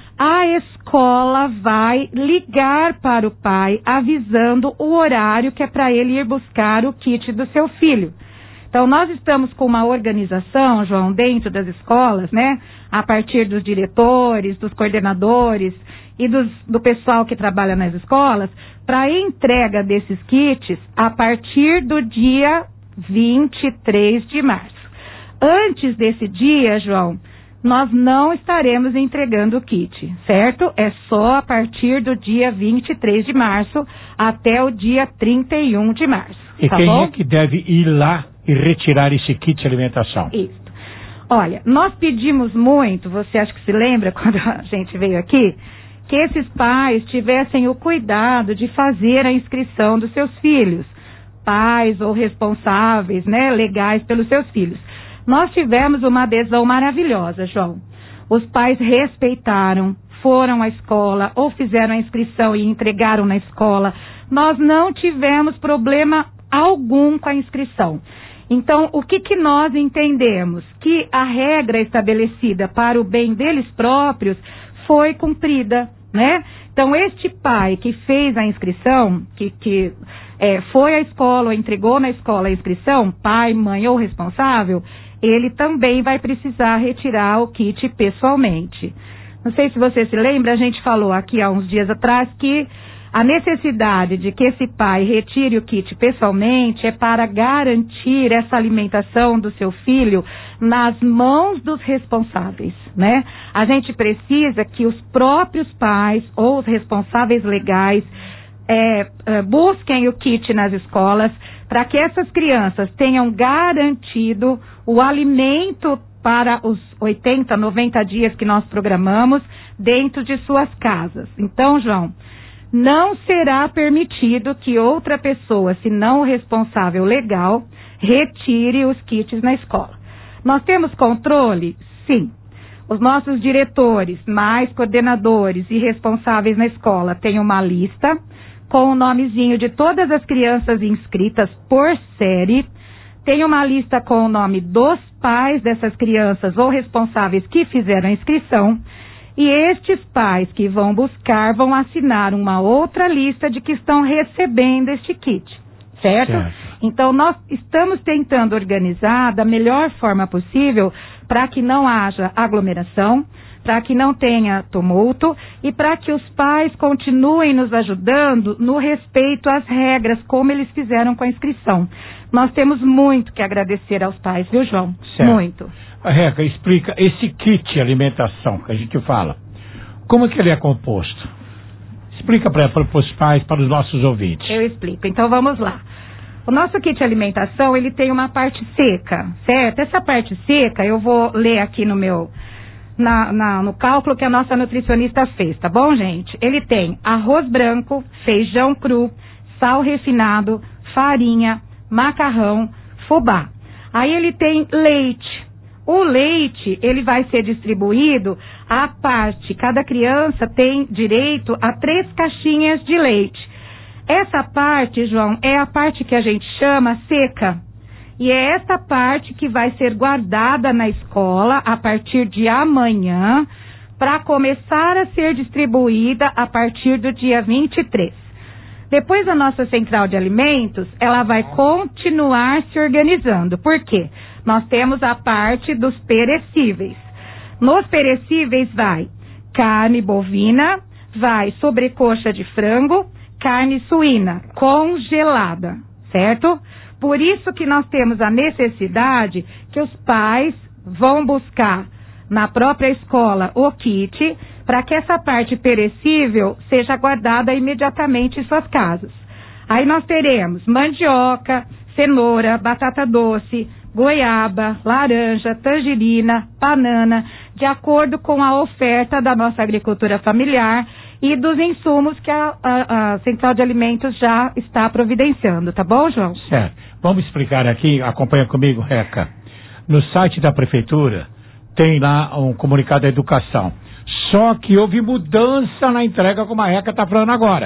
J: a escola vai ligar para o pai avisando o horário que é para ele ir buscar o kit do seu filho. Então, nós estamos com uma organização, João, dentro das escolas, né? A partir dos diretores, dos coordenadores e dos, do pessoal que trabalha nas escolas, para a entrega desses kits a partir do dia vinte e três de março. Antes desse dia, João, nós não estaremos entregando o kit, certo? É só a partir do dia vinte e três de março até o dia trinta e um de março.
C: E
J: tá
C: quem
J: bom?
C: é que deve ir lá e retirar esse kit de alimentação?
J: Isso. Olha, nós pedimos muito, você acha que se lembra quando a gente veio aqui, que esses pais tivessem o cuidado de fazer a inscrição dos seus filhos, pais ou responsáveis, né, legais pelos seus filhos. Nós tivemos uma adesão maravilhosa, João. Os pais respeitaram, foram à escola ou fizeram a inscrição e entregaram na escola. Nós não tivemos problema algum com a inscrição. Então, o que, que nós entendemos? Que a regra estabelecida para o bem deles próprios foi cumprida, né? Então, este pai que fez a inscrição, que, que é, foi à escola ou entregou na escola a inscrição, pai, mãe ou responsável, ele também vai precisar retirar o kit pessoalmente. Não sei se você se lembra, a gente falou aqui há uns dias atrás que a necessidade de que esse pai retire o kit pessoalmente é para garantir essa alimentação do seu filho nas mãos dos responsáveis, né? A gente precisa que os próprios pais ou os responsáveis legais é, é, busquem o kit nas escolas para que essas crianças tenham garantido o alimento para os oitenta, noventa dias que nós programamos dentro de suas casas. Então, João, não será permitido que outra pessoa, se não o responsável legal, retire os kits na escola. Nós temos controle? Sim. Os nossos diretores, mais coordenadores e responsáveis na escola têm uma lista com o nomezinho de todas as crianças inscritas por série. Tem uma lista com o nome dos pais dessas crianças ou responsáveis que fizeram a inscrição. E estes pais que vão buscar vão assinar uma outra lista de que estão recebendo este kit, certo? certo. Então, nós estamos tentando organizar da melhor forma possível para que não haja aglomeração, para que não tenha tumulto e para que os pais continuem nos ajudando no respeito às regras, como eles fizeram com a inscrição. Nós temos muito que agradecer aos pais, viu, João?
C: Certo.
J: Muito.
C: Reca, explica esse kit alimentação que a gente fala. Como é que ele é composto? Explica para os pais, para os nossos ouvintes.
J: Eu explico. Então, vamos lá. O nosso kit alimentação, ele tem uma parte seca, certo? Essa parte seca, eu vou ler aqui no meu, na, na, no cálculo que a nossa nutricionista fez, tá bom, gente? Ele tem arroz branco, feijão cru, sal refinado, farinha, macarrão, fubá. Aí ele tem leite. O leite, ele vai ser distribuído à parte. Cada criança tem direito a três caixinhas de leite. Essa parte, João, é a parte que a gente chama seca. E é essa parte que vai ser guardada na escola a partir de amanhã para começar a ser distribuída a partir do dia vinte e três. Depois a nossa central de alimentos, ela vai continuar se organizando. Por quê? Nós temos a parte dos perecíveis. Nos perecíveis vai carne bovina, vai sobrecoxa de frango, carne suína congelada, certo? Por isso que nós temos a necessidade que os pais vão buscar na própria escola o kit para que essa parte perecível seja guardada imediatamente em suas casas. Aí nós teremos mandioca, cenoura, batata doce, goiaba, laranja, tangerina, banana, de acordo com a oferta da nossa agricultura familiar e dos insumos que a, a, a Central de Alimentos já está providenciando, tá bom, João?
C: Certo. Vamos explicar aqui, acompanha comigo, Reca. No site da Prefeitura tem lá um comunicado da educação. Só que houve mudança na entrega, como a Reca está falando agora.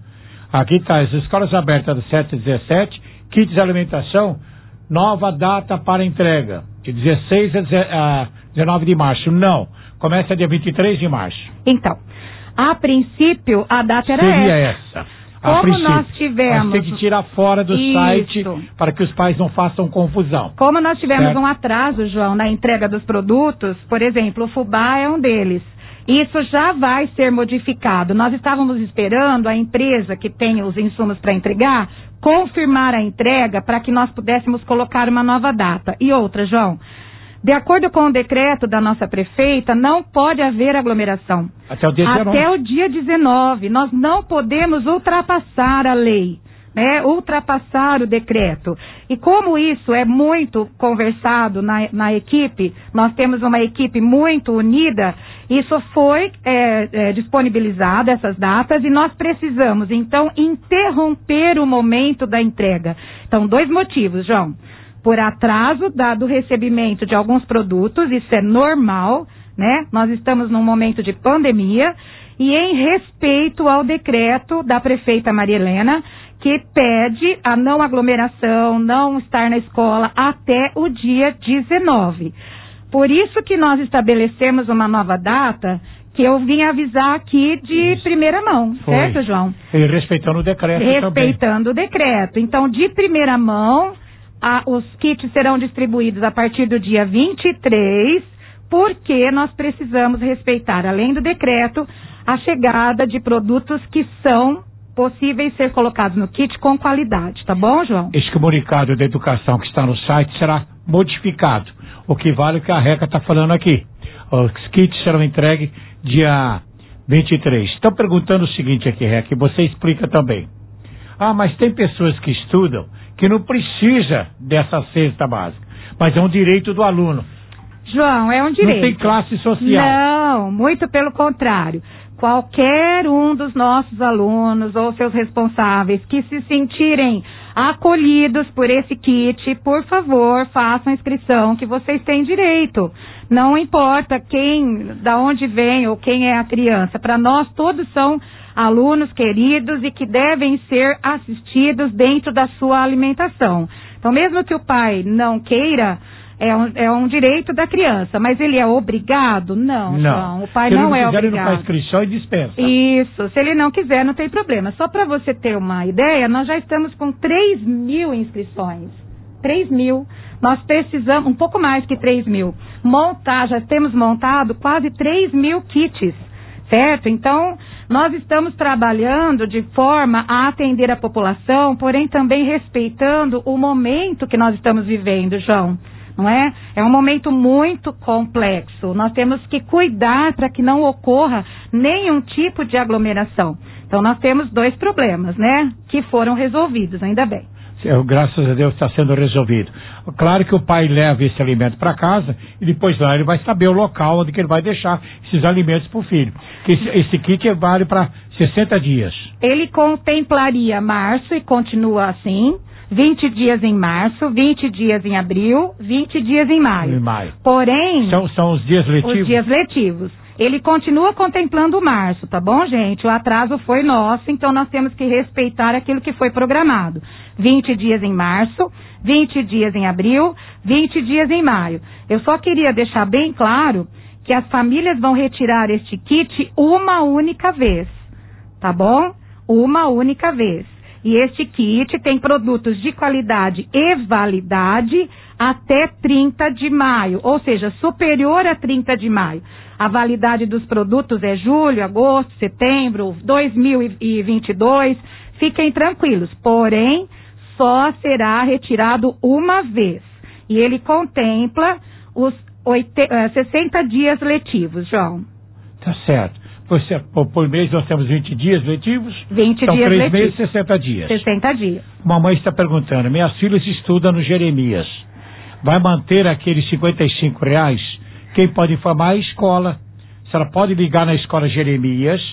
C: Aqui está, as escolas abertas do sete a dezessete, kits de alimentação, nova data para entrega, de dezesseis a dezenove de março. Não, começa dia vinte e três de março.
J: Então, a princípio, a data era
C: Seria
J: essa.
C: essa.
J: Como
C: a princípio,
J: nós tivemos...
C: Mas tem que tirar fora do
J: Isso.
C: site para que os pais não façam confusão.
J: Como nós tivemos
C: Certo.
J: um atraso, João, na entrega dos produtos, por exemplo, o fubá é um deles. Isso já vai ser modificado. Nós estávamos esperando a empresa que tem os insumos para entregar confirmar a entrega para que nós pudéssemos colocar uma nova data. E outra, João, de acordo com o decreto da nossa prefeita, não pode haver aglomeração.
C: Até o dia dezenove.
J: Até o dia dezenove. Nós não podemos ultrapassar a lei, né? Ultrapassar o decreto. E como isso é muito conversado na, na equipe, nós temos uma equipe muito unida, isso foi é, é, disponibilizado, essas datas, e nós precisamos, então, interromper o momento da entrega. Então, dois motivos, João. Por atraso dado o recebimento de alguns produtos, isso é normal, né? Nós estamos num momento de pandemia, e em respeito ao decreto da prefeita Maria Helena, que pede a não aglomeração, não estar na escola até o dia dezenove. Por isso que nós estabelecemos uma nova data, que eu vim avisar aqui de primeira mão,
C: Foi.
J: certo, João?
C: E respeitando o decreto
J: Respeitando
C: também.
J: o decreto. Então, de primeira mão, a, os kits serão distribuídos a partir do dia vinte e três, porque nós precisamos respeitar, além do decreto, a chegada de produtos que são possíveis ser colocados no kit com qualidade, tá bom, João?
C: Esse comunicado da educação que está no site será modificado. O que vale o que a Reca está falando aqui. Os kits serão entregues dia vinte e três. Estão perguntando o seguinte aqui, Reca, e você explica também. Ah, mas tem pessoas que estudam que não precisa dessa cesta básica, mas é um direito do aluno.
J: João, é um direito.
C: Não tem classe social.
J: Não, muito pelo contrário. Qualquer um dos nossos alunos ou seus responsáveis que se sentirem acolhidos por esse kit, por favor, façam a inscrição que vocês têm direito. Não importa quem, da onde vem ou quem é a criança. Para nós, todos são alunos queridos e que devem ser assistidos dentro da sua alimentação. Então, mesmo que o pai não queira, É um, é um direito da criança, mas ele é obrigado? Não,
C: Não.
J: João, o pai
C: Se
J: não,
C: ele
J: é
C: não quiser,
J: obrigado.
C: ele não faz inscrição e dispensa.
J: Isso, se ele não quiser, não tem problema. Só para você ter uma ideia, nós já estamos com três mil inscrições. três mil. Nós precisamos, um pouco mais que três mil. Montar, já temos montado quase três mil kits, certo? Então, nós estamos trabalhando de forma a atender a população, porém também respeitando o momento que nós estamos vivendo, João. Não é? É um momento muito complexo. Nós temos que cuidar para que não ocorra nenhum tipo de aglomeração. Então, nós temos dois problemas, né? Que foram resolvidos, ainda bem.
C: Graças a Deus está sendo resolvido. Claro que o pai leva esse alimento para casa e depois lá ele vai saber o local onde que ele vai deixar esses alimentos para o filho. Esse, esse kit vale para sessenta dias.
J: Ele contemplaria março e continua assim. vinte dias em março, vinte dias em abril, vinte dias em maio.
C: Em maio.
J: Porém...
C: São, são os dias letivos?
J: Os dias letivos. Ele continua contemplando março, tá bom, gente? O atraso foi nosso, então nós temos que respeitar aquilo que foi programado. vinte dias em março, vinte dias em abril, vinte dias em maio. Eu só queria deixar bem claro que as famílias vão retirar este kit uma única vez, tá bom? Uma única vez. E este kit tem produtos de qualidade e validade até trinta de maio, ou seja, superior a trinta de maio. A validade dos produtos é julho, agosto, setembro, dois mil e vinte e dois. Fiquem tranquilos, porém, só será retirado uma vez. E ele contempla os oitenta, sessenta dias letivos, João.
C: Tá certo. Você, por, por mês nós temos vinte dias letivos?
J: vinte
C: então,
J: dias
C: três
J: letivos.
C: meses, sessenta dias.
J: sessenta dias.
C: Mamãe está perguntando, minhas filhas estudam no Jeremias. Vai manter aqueles cinquenta e cinco reais? Quem pode informar é a escola. Se ela pode ligar na escola Jeremias,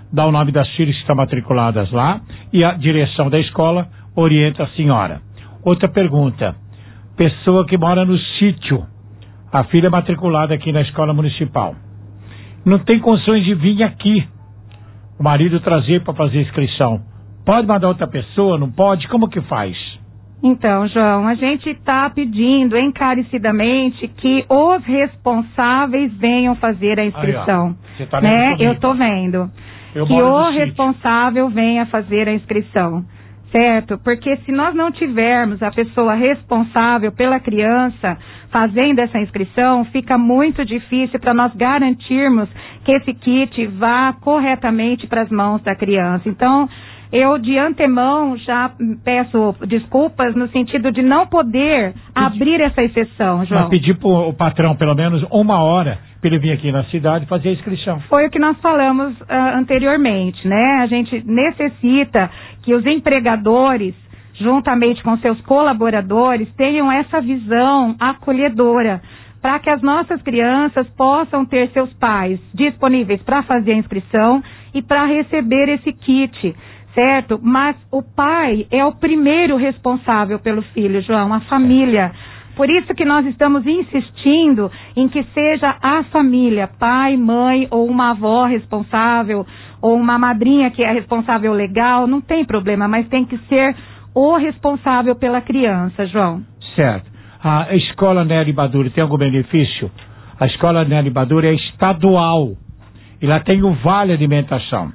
C: dá o nome das filhas que estão matriculadas lá e a direção da escola orienta a senhora. Outra pergunta, pessoa que mora no sítio, a filha é matriculada aqui na escola municipal, não tem condições de vir aqui, o marido trazer para fazer inscrição, pode mandar outra pessoa, não pode? Como que faz?
J: Então, João, a gente está pedindo encarecidamente que os responsáveis venham fazer a inscrição.
C: Aí, ó, você tá
J: né?
C: vendo
J: Eu estou vendo.
C: Eu
J: que
C: moro no
J: o
C: sítio.
J: responsável venha fazer a inscrição. Certo? Porque se nós não tivermos a pessoa responsável pela criança fazendo essa inscrição, fica muito difícil para nós garantirmos que esse kit vá corretamente para as mãos da criança. Então, eu de antemão já peço desculpas no sentido de não poder abrir essa exceção, João.
C: Mas pedir para o patrão pelo menos uma hora para ele vir aqui na cidade fazer a inscrição.
J: Foi o que nós falamos uh, anteriormente, né? A gente necessita que os empregadores, juntamente com seus colaboradores, tenham essa visão acolhedora, para que as nossas crianças possam ter seus pais disponíveis para fazer a inscrição e para receber esse kit, certo? Mas o pai é o primeiro responsável pelo filho, João, a família. Por isso que nós estamos insistindo em que seja a família, pai, mãe ou uma avó responsável, ou uma madrinha que é responsável legal, não tem problema, mas tem que ser o responsável pela criança, João.
C: Certo. A escola Nery Baduri tem algum benefício? A escola Nery Baduri é estadual e lá tem o Vale Alimentação.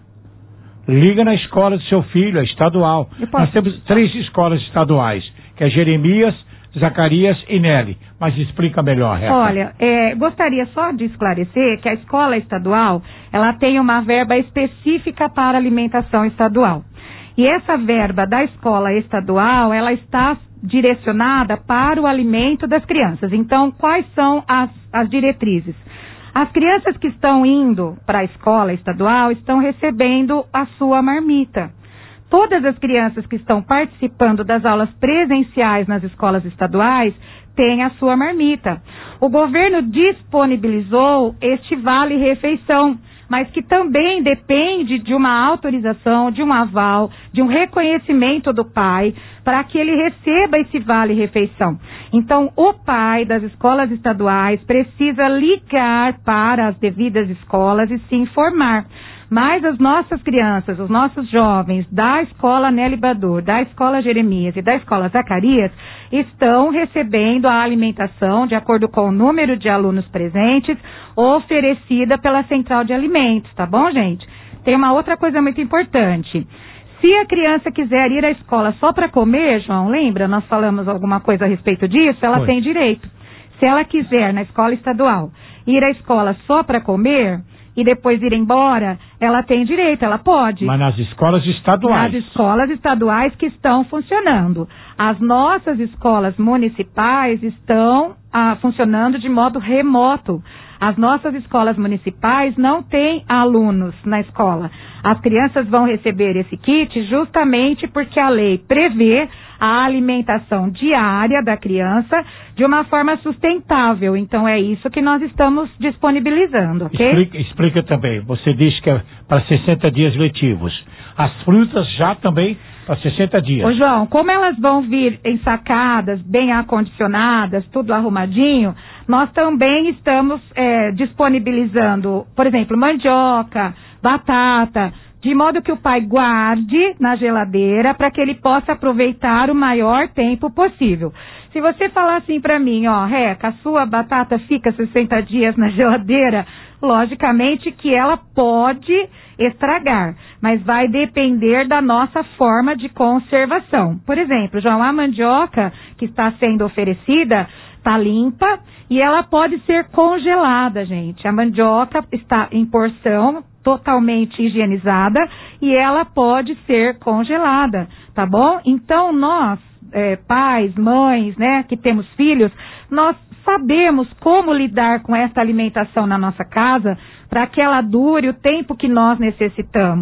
C: Liga na escola do seu filho, é estadual. Nós temos três escolas estaduais, que é Jeremias, Zacarias e Nelly. Mas explica melhor, Reca.
J: Olha, é, gostaria só de esclarecer que a escola estadual, ela tem uma verba específica para alimentação estadual. E essa verba da escola estadual, ela está direcionada para o alimento das crianças. Então, quais são as, as diretrizes? As crianças que estão indo para a escola estadual estão recebendo a sua marmita. Todas as crianças que estão participando das aulas presenciais nas escolas estaduais têm a sua marmita. O governo disponibilizou este vale-refeição, mas que também depende de uma autorização, de um aval, de um reconhecimento do pai, para que ele receba esse vale-refeição. Então, o pai das escolas estaduais precisa ligar para as devidas escolas e se informar. Mas as nossas crianças, os nossos jovens da escola Nery Baduri, da escola Jeremias e da escola Zacarias estão recebendo a alimentação de acordo com o número de alunos presentes oferecida pela Central de Alimentos, tá bom, gente? Tem uma outra coisa muito importante. Se a criança quiser ir à escola só para comer, João, lembra? Nós falamos alguma coisa a respeito disso? Ela
C: Foi.
J: tem direito. Se ela quiser, na escola estadual, ir à escola só para comer e depois ir embora, ela tem direito, ela pode.
C: Mas nas escolas estaduais.
J: Nas escolas estaduais que estão funcionando. As nossas escolas municipais estão ah, funcionando de modo remoto. As nossas escolas municipais não têm alunos na escola. As crianças vão receber esse kit justamente porque a lei prevê a alimentação diária da criança de uma forma sustentável. Então é isso que nós estamos disponibilizando, ok?
C: Explica, explica também. Você disse que é para sessenta dias letivos. As frutas já também para sessenta dias.
J: Ô João, como elas vão vir ensacadas, bem acondicionadas, tudo arrumadinho, nós também estamos é, disponibilizando, por exemplo, mandioca, batata, de modo que o pai guarde na geladeira para que ele possa aproveitar o maior tempo possível. Se você falar assim para mim, ó, Reca, a sua batata fica sessenta dias na geladeira, logicamente que ela pode estragar, mas vai depender da nossa forma de conservação. Por exemplo, João, a mandioca que está sendo oferecida está limpa e ela pode ser congelada, gente. A mandioca está em porção totalmente higienizada e ela pode ser congelada, tá bom? Então nós, é, pais, mães, né, que temos filhos, nós sabemos como lidar com essa alimentação na nossa casa para que ela dure o tempo que nós necessitamos.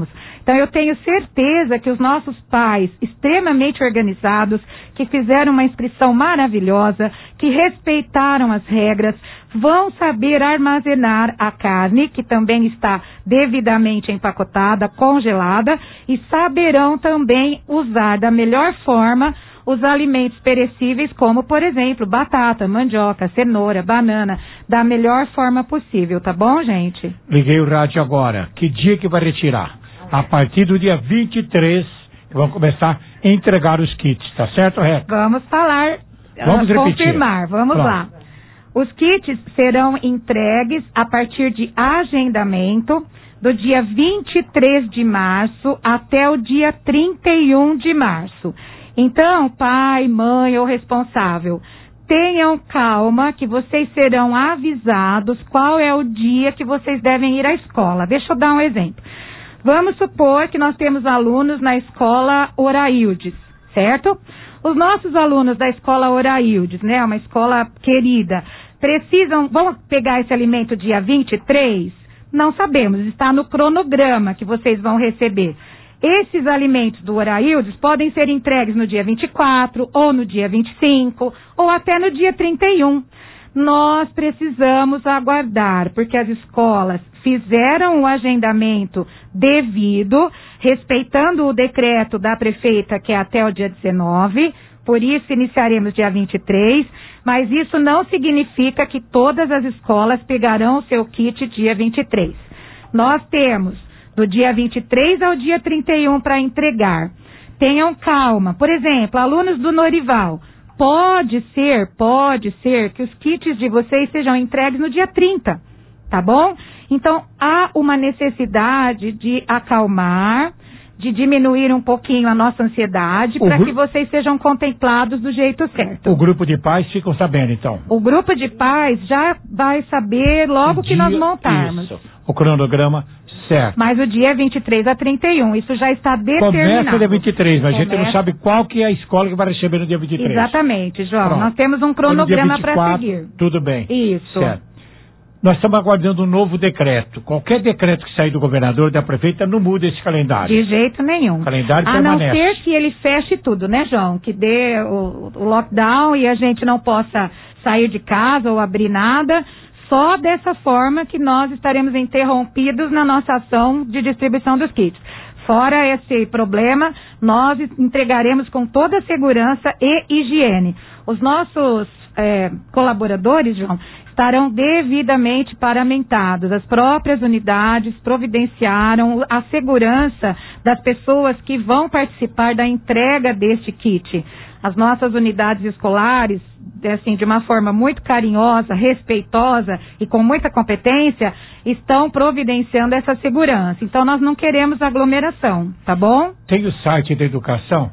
J: Então eu tenho certeza que os nossos pais, extremamente organizados, que fizeram uma inscrição maravilhosa, que respeitaram as regras, vão saber armazenar a carne, que também está devidamente empacotada, congelada, e saberão também usar da melhor forma os alimentos perecíveis, como, por exemplo, batata, mandioca, cenoura, banana, da melhor forma possível, tá bom, gente?
C: Liguei o rádio agora. Que dia que vai retirar? A partir do dia vinte e três, vão começar a entregar os kits, tá certo, Reca?
J: Vamos falar,
C: vamos
J: uh,
C: repetir.
J: confirmar, vamos
C: Pronto.
J: lá. Os kits serão entregues a partir de agendamento do dia vinte e três de março até o dia trinta e um de março. Então, pai, mãe ou responsável, tenham calma que vocês serão avisados qual é o dia que vocês devem ir à escola. Deixa eu dar um exemplo. Vamos supor que nós temos alunos na escola Oraildes, certo? Os nossos alunos da escola Oraildes, né, uma escola querida, precisam, vão pegar esse alimento dia vinte e três? Não sabemos, está no cronograma que vocês vão receber. Esses alimentos do Oraildes podem ser entregues no dia vinte e quatro, ou no dia vinte e cinco, ou até no dia trinta e um. Nós precisamos aguardar, porque as escolas fizeram o agendamento devido, respeitando o decreto da prefeita, que é até o dia dezenove, por isso iniciaremos dia vinte e três, mas isso não significa que todas as escolas pegarão o seu kit dia vinte e três. Nós temos do dia vinte e três ao dia trinta e um para entregar. Tenham calma. Por exemplo, alunos do Norival, pode ser, pode ser que os kits de vocês sejam entregues no dia trinta, tá bom? Então, há uma necessidade de acalmar, de diminuir um pouquinho a nossa ansiedade, para
C: gru...
J: que vocês sejam contemplados do jeito certo.
C: O grupo de pais ficam sabendo, então?
J: O grupo de pais já vai saber logo o que dia... nós montarmos.
C: Isso. O cronograma certo.
J: Mas o dia é vinte e três a trinta e um, isso já está determinado.
C: Começa dia vinte e três, mas
J: Começa...
C: a gente não sabe qual que é a escola que vai receber no dia vinte e três.
J: Exatamente, João.
C: Pronto.
J: Nós temos um cronograma para seguir.
C: Tudo bem.
J: Isso.
C: Certo. Nós estamos aguardando um novo decreto. Qualquer decreto que sair do governador, da prefeita, não muda esse calendário.
J: De jeito nenhum.
C: O calendário
J: a
C: permanece.
J: não ser que ele feche tudo, né, João? Que dê o, o lockdown e a gente não possa sair de casa ou abrir nada. Só dessa forma que nós estaremos interrompidos na nossa ação de distribuição dos kits. Fora esse problema, nós entregaremos com toda a segurança e higiene. Os nossos é, colaboradores, João, estarão devidamente paramentados. As próprias unidades providenciaram a segurança das pessoas que vão participar da entrega deste kit. As nossas unidades escolares, assim, de uma forma muito carinhosa, respeitosa e com muita competência, estão providenciando essa segurança. Então, nós não queremos aglomeração, tá bom?
C: Tem o site da educação,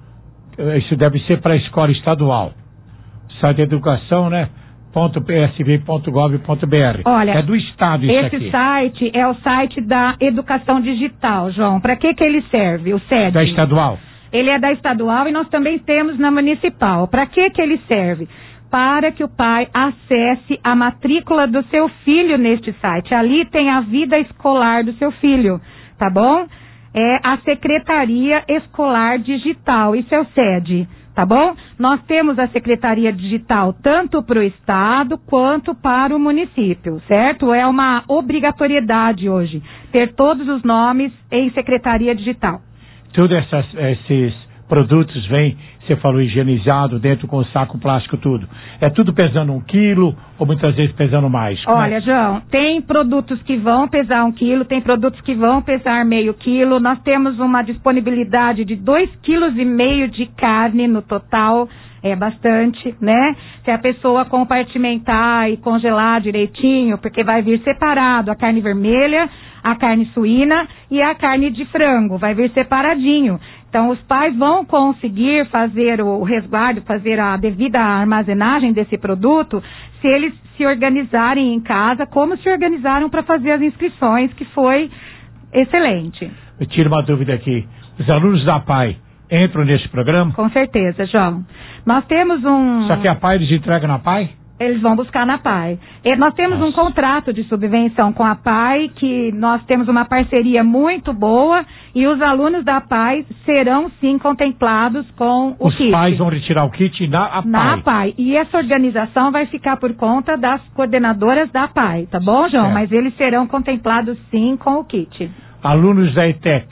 C: isso deve ser para a escola estadual. O site da educação, né? p s b ponto gov ponto b r.
J: Olha,
C: é do estado isso
J: esse
C: aqui.
J: site é o site da educação digital, João. Para que que ele serve? O S E D.
C: Da estadual?
J: Ele é da estadual e nós também temos na municipal. Para que que ele serve? Para que o pai acesse a matrícula do seu filho neste site. Ali tem a vida escolar do seu filho, tá bom? É a Secretaria Escolar Digital, isso é o S E D, tá bom? Nós temos a Secretaria Digital tanto para o estado quanto para o município, certo? É uma obrigatoriedade hoje ter todos os nomes em Secretaria Digital.
C: Todos esses produtos vêm, você falou, higienizado, dentro com o saco plástico, tudo. É tudo pesando um quilo ou muitas vezes pesando mais?
J: Olha, é? João, tem produtos que vão pesar um quilo, tem produtos que vão pesar meio quilo. Nós temos uma disponibilidade de dois quilos e meio de carne no total. É bastante, né? Se a pessoa compartimentar e congelar direitinho, porque vai vir separado a carne vermelha, a carne suína e a carne de frango, vai vir separadinho. Então, os pais vão conseguir fazer o resguardo, fazer a devida armazenagem desse produto, se eles se organizarem em casa, como se organizaram para fazer as inscrições, que foi excelente.
C: Me tira uma dúvida aqui. Os alunos da P A I entram nesse programa?
J: Com certeza, João. Nós temos um...
C: Só que a P A I eles entregam na P A I?
J: Eles vão buscar na P A I. E nós temos Nossa. um contrato de subvenção com a P A I, que nós temos uma parceria muito boa, e os alunos da P A I serão sim contemplados com o
C: os
J: kit.
C: Os pais vão retirar o kit na P A I.
J: Na P A I. E essa organização vai ficar por conta das coordenadoras da P A I, tá bom, João?
C: Certo.
J: Mas eles serão contemplados sim com o kit.
C: Alunos da ETEC.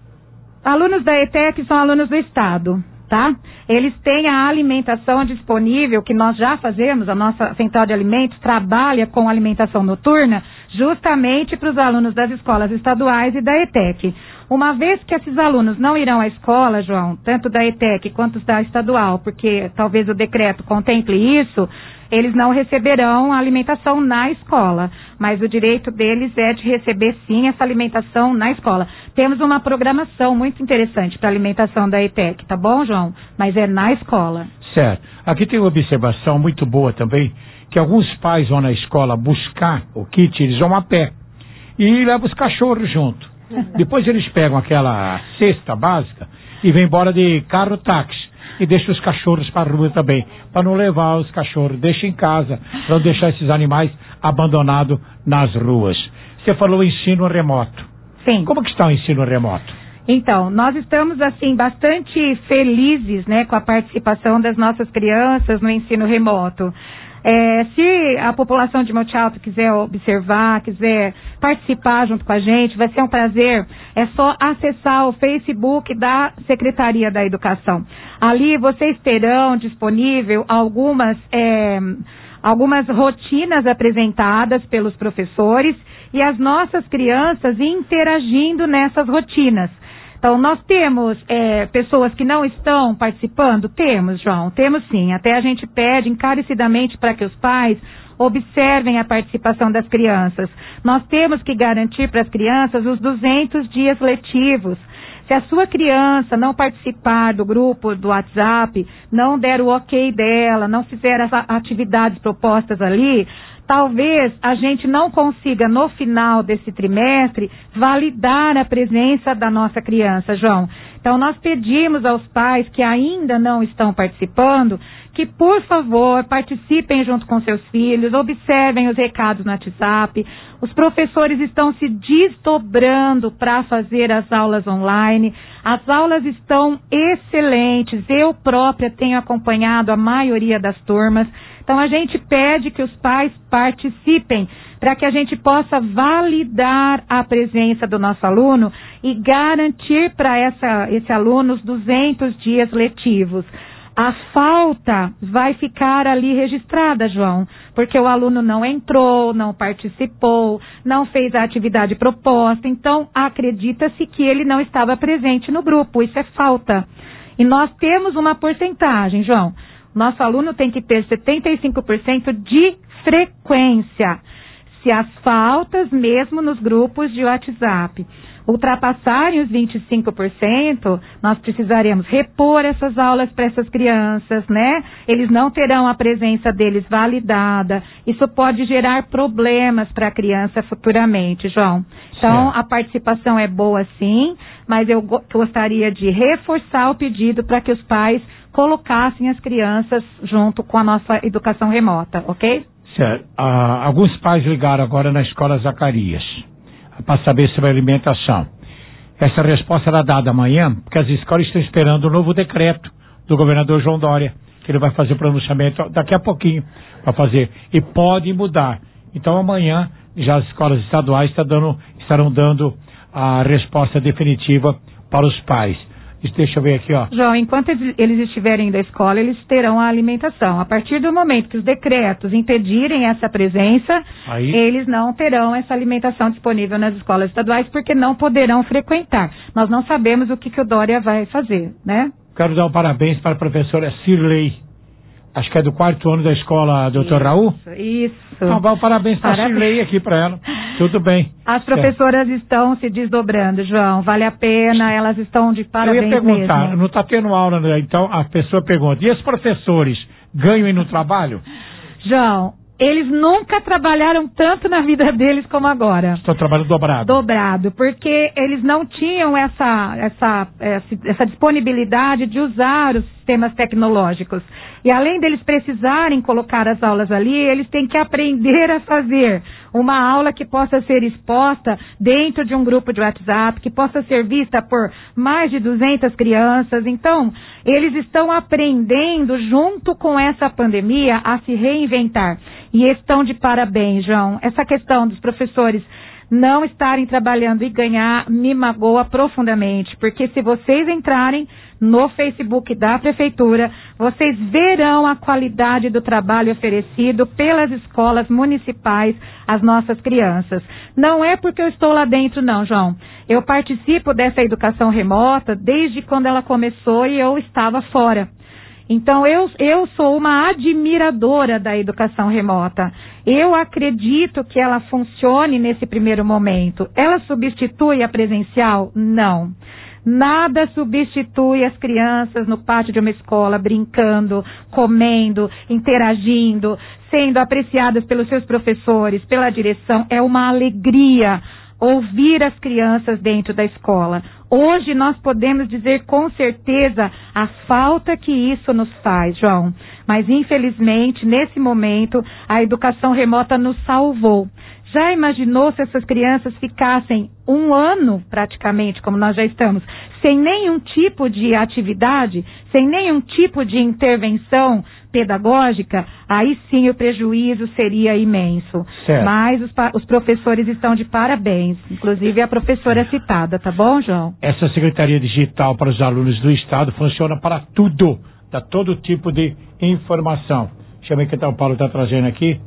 J: Alunos da ETEC são alunos do Estado. Tá? Eles têm a alimentação disponível, que nós já fazemos, a nossa central de alimentos trabalha com alimentação noturna justamente para os alunos das escolas estaduais e da ETEC. Uma vez que esses alunos não irão à escola, João, tanto da ETEC quanto da estadual, porque talvez o decreto contemple isso, eles não receberão a alimentação na escola, mas o direito deles é de receber sim essa alimentação na escola. Temos uma programação muito interessante para a alimentação da ETEC, tá bom, João? Mas é na escola.
C: Certo. Aqui tem uma observação muito boa também, que alguns pais vão na escola buscar o kit, eles vão a pé e levam os cachorros junto. Depois eles pegam aquela cesta básica e vêm embora de carro-táxi. E deixa os cachorros para a rua também, para não levar os cachorros, deixa em casa, para não deixar esses animais abandonados nas ruas. Você falou ensino remoto.
J: Sim.
C: Como que está o ensino remoto?
J: Então, nós estamos, assim, bastante felizes, né, com a participação das nossas crianças no ensino remoto. É, se a população de Monte Alto quiser observar, quiser participar junto com a gente, vai ser um prazer. É só acessar o Facebook da Secretaria da Educação. Ali vocês terão disponível algumas, é, algumas rotinas apresentadas pelos professores e as nossas crianças interagindo nessas rotinas. Então, nós temos é, pessoas que não estão participando? Temos, João, temos sim. Até a gente pede encarecidamente para que os pais observem a participação das crianças. Nós temos que garantir para as crianças os duzentos dias letivos. Se a sua criança não participar do grupo do WhatsApp, não der o ok dela, não fizer as atividades propostas ali, talvez a gente não consiga, no final desse trimestre, validar a presença da nossa criança, João. Então, nós pedimos aos pais que ainda não estão participando, que, por favor, participem junto com seus filhos, observem os recados no WhatsApp. Os professores estão se desdobrando para fazer as aulas online. As aulas estão excelentes. Eu própria tenho acompanhado a maioria das turmas. Então, a gente pede que os pais participem para que a gente possa validar a presença do nosso aluno e garantir para essa, esse aluno os duzentos dias letivos. A falta vai ficar ali registrada, João, porque o aluno não entrou, não participou, não fez a atividade proposta, então acredita-se que ele não estava presente no grupo, isso é falta. E nós temos uma porcentagem, João. Nosso aluno tem que ter setenta e cinco por cento de frequência. Se as faltas, mesmo nos grupos de WhatsApp, ultrapassarem os vinte e cinco por cento, nós precisaremos repor essas aulas para essas crianças, né? Eles não terão a presença deles validada. Isso pode gerar problemas para a criança futuramente, João. Então, a participação é boa sim, mas eu go- gostaria de reforçar o pedido para que os pais colocassem as crianças junto com a nossa educação remota, ok?
C: Certo. Ah, alguns pais ligaram agora na escola Zacarias para saber sobre a alimentação. Essa resposta será dada amanhã, porque as escolas estão esperando o novo decreto do governador João Dória, que ele vai fazer o pronunciamento daqui a pouquinho para fazer. E pode mudar. Então amanhã já as escolas estaduais está dando, estarão dando a resposta definitiva para os pais. Deixa eu ver aqui, ó.
J: João, enquanto eles estiverem da escola, eles terão a alimentação. A partir do momento que os decretos impedirem essa presença, Aí... eles não terão essa alimentação disponível nas escolas estaduais, porque não poderão frequentar. Nós não sabemos o que, que o Dória vai fazer, né?
C: Quero dar um parabéns para a professora Cirlei. Acho que é do quarto ano da escola doutor Raul.
J: Isso.
C: Então, dá um parabéns para a Cirlei aqui para ela. Tudo bem.
J: As professoras é. estão se desdobrando, João. Vale a pena, elas estão de parabéns mesmo.
C: Eu ia perguntar,
J: mesmo.
C: não está tendo aula, né? Então a pessoa pergunta, e os professores ganham no trabalho?
J: João, eles nunca trabalharam tanto na vida deles como agora.
C: Estão trabalhando dobrado.
J: Dobrado, porque eles não tinham essa, essa, essa, essa disponibilidade de usar os sistemas tecnológicos. E além deles precisarem colocar as aulas ali, eles têm que aprender a fazer uma aula que possa ser exposta dentro de um grupo de WhatsApp, que possa ser vista por mais de duzentas crianças. Então, eles estão aprendendo, junto com essa pandemia, a se reinventar. E estão de parabéns, João. Essa questão dos professores não estarem trabalhando e ganhar me magoa profundamente, porque se vocês entrarem no Facebook da Prefeitura, vocês verão a qualidade do trabalho oferecido pelas escolas municipais às nossas crianças. Não é porque eu estou lá dentro, não, João. Eu participo dessa educação remota desde quando ela começou e eu estava fora. Então, eu, eu sou uma admiradora da educação remota. Eu acredito que ela funcione nesse primeiro momento. Ela substitui a presencial? Não. Nada substitui as crianças no pátio de uma escola, brincando, comendo, interagindo, sendo apreciadas pelos seus professores, pela direção. É uma alegria ouvir as crianças dentro da escola. Hoje nós podemos dizer com certeza a falta que isso nos faz, João. Mas infelizmente, nesse momento, a educação remota nos salvou. Já imaginou se essas crianças ficassem um ano, praticamente, como nós já estamos, sem nenhum tipo de atividade, sem nenhum tipo de intervenção pedagógica? Aí sim o prejuízo seria imenso. Certo. Mas os, os professores estão de parabéns, inclusive a professora citada, tá bom, João?
C: Essa Secretaria Digital para os alunos do Estado funciona para tudo, dá todo tipo de informação. Deixa eu ver o que o Paulo está trazendo aqui.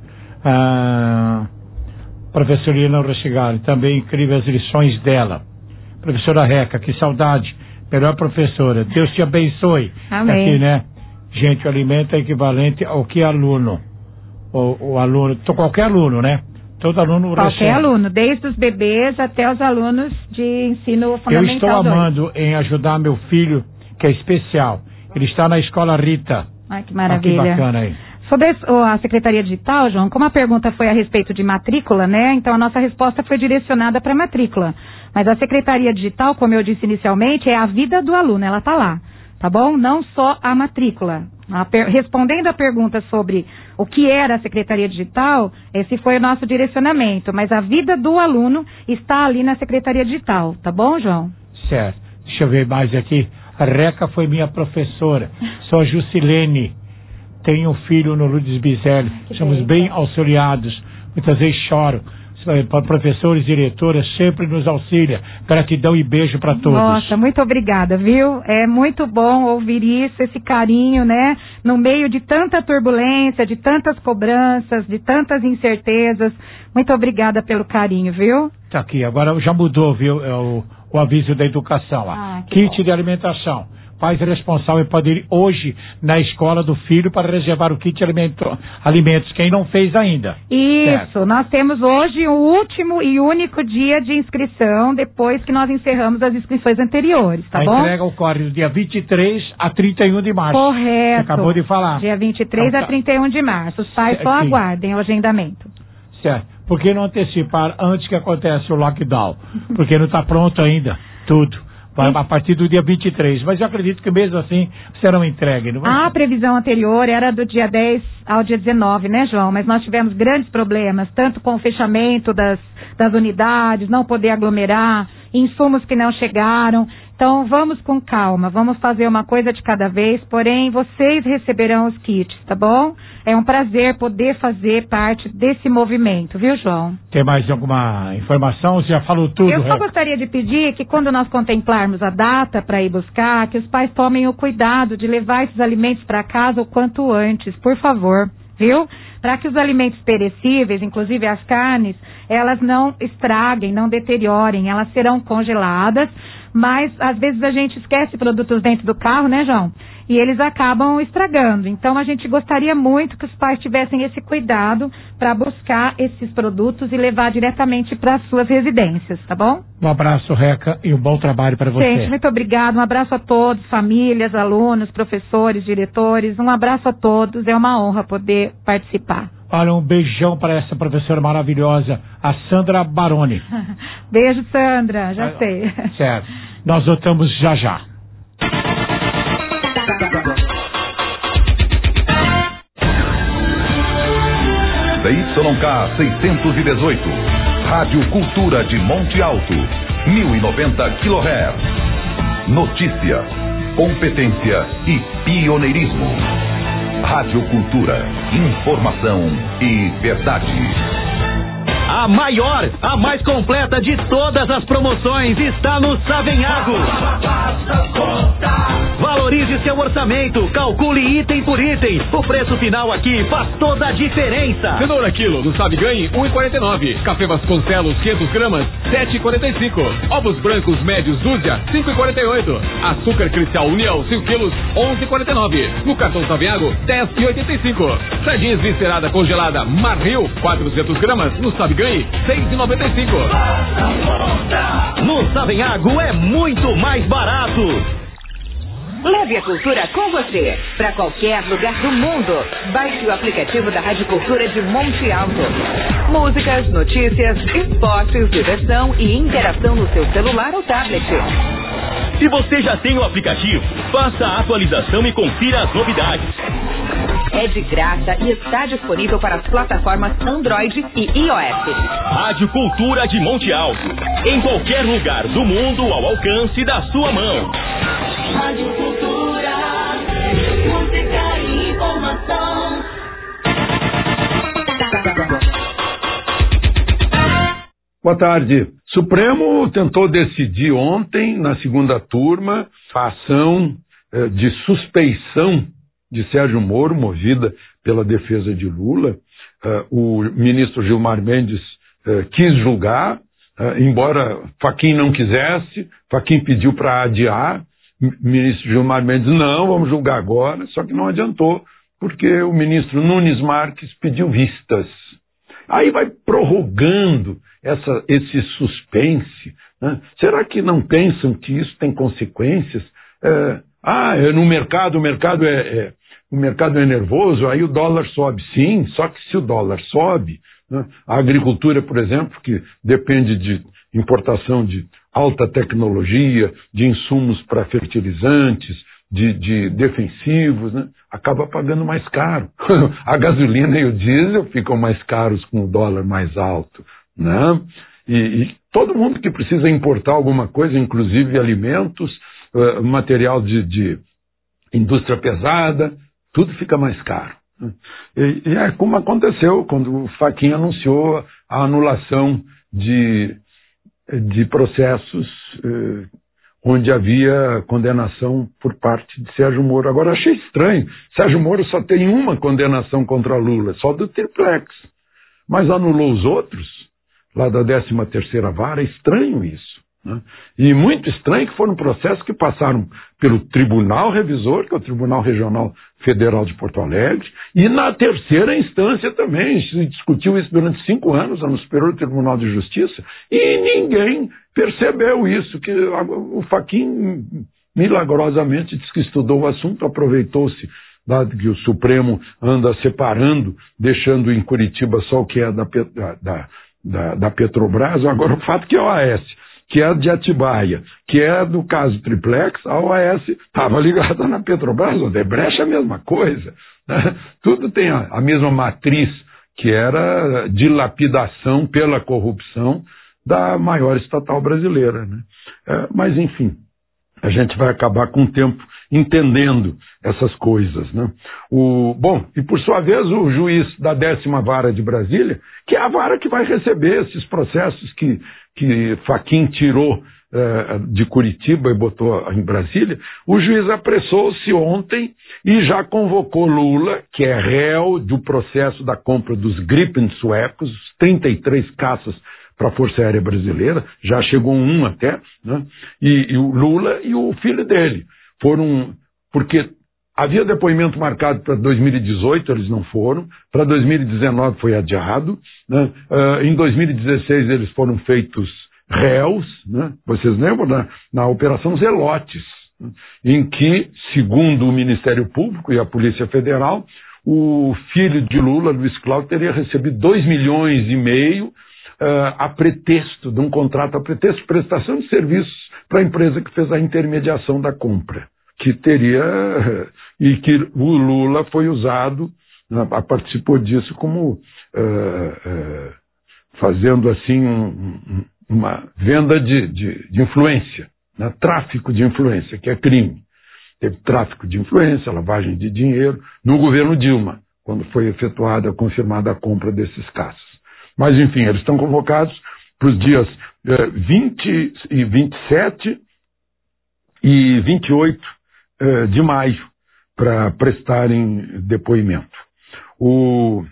C: Ah... Professora Helena Rochigari, também incrível as lições dela. Professora Reca, que saudade, melhor professora, Deus te abençoe.
J: Amém.
C: Aqui, né? Gente, o alimento é equivalente ao que aluno? O, o aluno, qualquer aluno, né? Todo aluno
J: Qualquer
C: recebe.
J: aluno, desde os bebês até os alunos de ensino fundamental.
C: Eu estou amando em ajudar meu filho, que é especial. Ele está na Escola Rita.
J: Ai, que maravilha.
C: Ah, que bacana aí.
J: Sobre a Secretaria Digital, João, como a pergunta foi a respeito de matrícula, né? Então a nossa resposta foi direcionada para matrícula. Mas a Secretaria Digital, como eu disse inicialmente, é a vida do aluno, ela está lá, tá bom? Não só a matrícula. A per... Respondendo a pergunta sobre o que era a Secretaria Digital, esse foi o nosso direcionamento. Mas a vida do aluno está ali na Secretaria Digital, tá bom, João?
C: Certo. Deixa eu ver mais aqui. A Reca foi minha professora. Sou a Jusilene. Tenho um filho no Lourdes Bizelli. Somos bem auxiliados. Muitas vezes choro. Professores, diretoras, sempre nos auxilia. Gratidão e beijo para todos.
J: Nossa, muito obrigada, viu? É muito bom ouvir isso, esse carinho, né? No meio de tanta turbulência, de tantas cobranças, de tantas incertezas. Muito obrigada pelo carinho, viu?
C: Tá aqui, agora já mudou, viu? É o, o aviso da educação lá. Ah, Kit bom. de alimentação. Pais responsáveis podem ir hoje na escola do filho para reservar o kit de alimento, alimentos, quem não fez ainda.
J: Isso, certo. Nós temos hoje o último e único dia de inscrição, depois que nós encerramos as inscrições anteriores, tá
C: a
J: bom?
C: A entrega ocorre do dia vinte e três a trinta e um de março.
J: Correto.
C: Você acabou de falar.
J: Dia vinte e três então, a trinta e um de março. Os pais só Sim. aguardem o agendamento.
C: Certo. Por que não antecipar antes que aconteça o lockdown? Porque não está pronto ainda, tudo. A partir do dia vinte e três, mas eu acredito que mesmo assim serão entregues. Não vai?
J: A previsão anterior era do dia dez ao dia dezenove, né, João? Mas nós tivemos grandes problemas, tanto com o fechamento das, das unidades, não poder aglomerar, insumos que não chegaram. Então vamos com calma, vamos fazer uma coisa de cada vez, porém vocês receberão os kits, tá bom? É um prazer poder fazer parte desse movimento, viu, João?
C: Tem mais alguma informação? Você já falou tudo?
J: Eu só gostaria de pedir que quando nós contemplarmos a data para ir buscar, que os pais tomem o cuidado de levar esses alimentos para casa o quanto antes, por favor, viu? Para que os alimentos perecíveis, inclusive as carnes, elas não estraguem, não deteriorem, elas serão congeladas, mas às vezes a gente esquece produtos dentro do carro, né, João? E eles acabam estragando. Então a gente gostaria muito que os pais tivessem esse cuidado para buscar esses produtos e levar diretamente para as suas residências, tá bom?
C: Um abraço, Reca, e um bom trabalho para você.
J: Gente, muito obrigado. Um abraço a todos, famílias, alunos, professores, diretores. Um abraço a todos. É uma honra poder participar.
C: Olha, um beijão para essa professora maravilhosa, a Sandra Baroni.
J: Beijo, Sandra, já ah, sei.
C: Certo. Nós voltamos já já.
A: Y K seiscentos e dezoito. Rádio Cultura de Monte Alto, mil e noventa quilohertz. Notícia, competência e pioneirismo. Rádio Cultura, informação e verdade.
E: A maior, a mais completa de todas as promoções está no Savenhago. Valorize seu orçamento, calcule item por item. O preço final aqui faz toda a diferença.
F: Cenoura quilo no Sabe Ganhe, um e quarenta e nove. Café Vasconcelos, quinhentas gramas, sete e quarenta e cinco. Ovos brancos médios dúzia, cinco e quarenta e oito. Açúcar cristal União, cinco quilos, onze e quarenta e nove. No cartão Savenhago, dez e oitenta e cinco. Sardinhas viscerada congelada Marril, quatrocentas gramas, no Sabe Ganhe, seis e noventa e cinco.
E: No Savenhago é muito mais barato.
K: Leve a cultura com você para qualquer lugar do mundo. Baixe o aplicativo da Rádio Cultura de Monte Alto. Músicas, notícias, esportes, diversão e interação no seu celular ou tablet.
L: Se você já tem o aplicativo, faça a atualização e confira as novidades.
K: É de graça e está disponível para as plataformas Android e iOS.
L: Rádio Cultura de Monte Alto. Em qualquer lugar do mundo ao alcance da sua mão.
D: Rádio Cultura, música e informação.
M: Boa tarde. Supremo tentou decidir ontem, na segunda turma, a ação eh, de suspeição de Sérgio Moro, movida pela defesa de Lula. Uh, o ministro Gilmar Mendes uh, quis julgar, uh, embora Fachin não quisesse, Fachin pediu para adiar, o ministro Gilmar Mendes, não, vamos julgar agora, só que não adiantou, porque o ministro Nunes Marques pediu vistas. Aí vai prorrogando essa, esse suspense, né? Será que não pensam que isso tem consequências? É, ah, é no mercado, o mercado é... é O mercado é nervoso, aí o dólar sobe. Sim, só que se o dólar sobe, né, a agricultura, por exemplo, que depende de importação de alta tecnologia, de insumos para fertilizantes, de, de defensivos, né, acaba pagando mais caro. A gasolina e o diesel ficam mais caros com o dólar mais alto. Né? E, e todo mundo que precisa importar alguma coisa, inclusive alimentos, uh, material de, de indústria pesada, tudo fica mais caro. E, e é como aconteceu quando o Fachin anunciou a anulação de, de processos eh, onde havia condenação por parte de Sérgio Moro. Agora, achei estranho. Sérgio Moro só tem uma condenação contra Lula, só do triplex. Mas anulou os outros, lá da décima terceira vara. É estranho isso. Né? E muito estranho que foram processos que passaram pelo Tribunal Revisor, que é o Tribunal Regional Federal de Porto Alegre, e na terceira instância também. Se discutiu isso durante cinco anos no Superior Tribunal de Justiça, e ninguém percebeu isso, que o Fachin milagrosamente disse que estudou o assunto, aproveitou-se, dado que o Supremo anda separando, deixando em Curitiba só o que é da, da, da, da Petrobras. Agora, o fato que a O A S, que é de Atibaia, que é do caso Triplex, a O A S estava ligada na Petrobras, o Odebrecht é a mesma coisa. Né? Tudo tem a, a mesma matriz, que era dilapidação pela corrupção da maior estatal brasileira. Né? É, mas, enfim, a gente vai acabar com o tempo entendendo essas coisas. Né? O, bom, e por sua vez o juiz da décima vara de Brasília, que é a vara que vai receber esses processos que, que Fachin tirou eh, de Curitiba e botou em Brasília, o juiz apressou-se ontem e já convocou Lula, que é réu do processo da compra dos Gripen suecos, trinta e três caças para a Força Aérea Brasileira, já chegou um até, né? e, e o Lula e o filho dele foram, porque havia depoimento marcado para dois mil e dezoito, eles não foram, para dois mil e dezenove foi adiado, né? uh, em dois mil e dezesseis eles foram feitos réus, né? Vocês lembram, na, na Operação Zelotes, né? Em que, segundo o Ministério Público e a Polícia Federal, o filho de Lula, Luiz Cláudio, teria recebido dois milhões e meio uh, a pretexto de um contrato, a pretexto de prestação de serviços para a empresa que fez a intermediação da compra, que teria, e que o Lula foi usado, né, participou disso como uh, uh, fazendo assim um, um, uma venda de, de, de influência, né? Tráfico de influência, que é crime. Teve tráfico de influência, lavagem de dinheiro, no governo Dilma, quando foi efetuada, confirmada a compra desses caças. Mas, enfim, eles estão convocados para os dias eh, vinte e vinte e sete e vinte e oito eh, de maio para prestarem depoimento. O...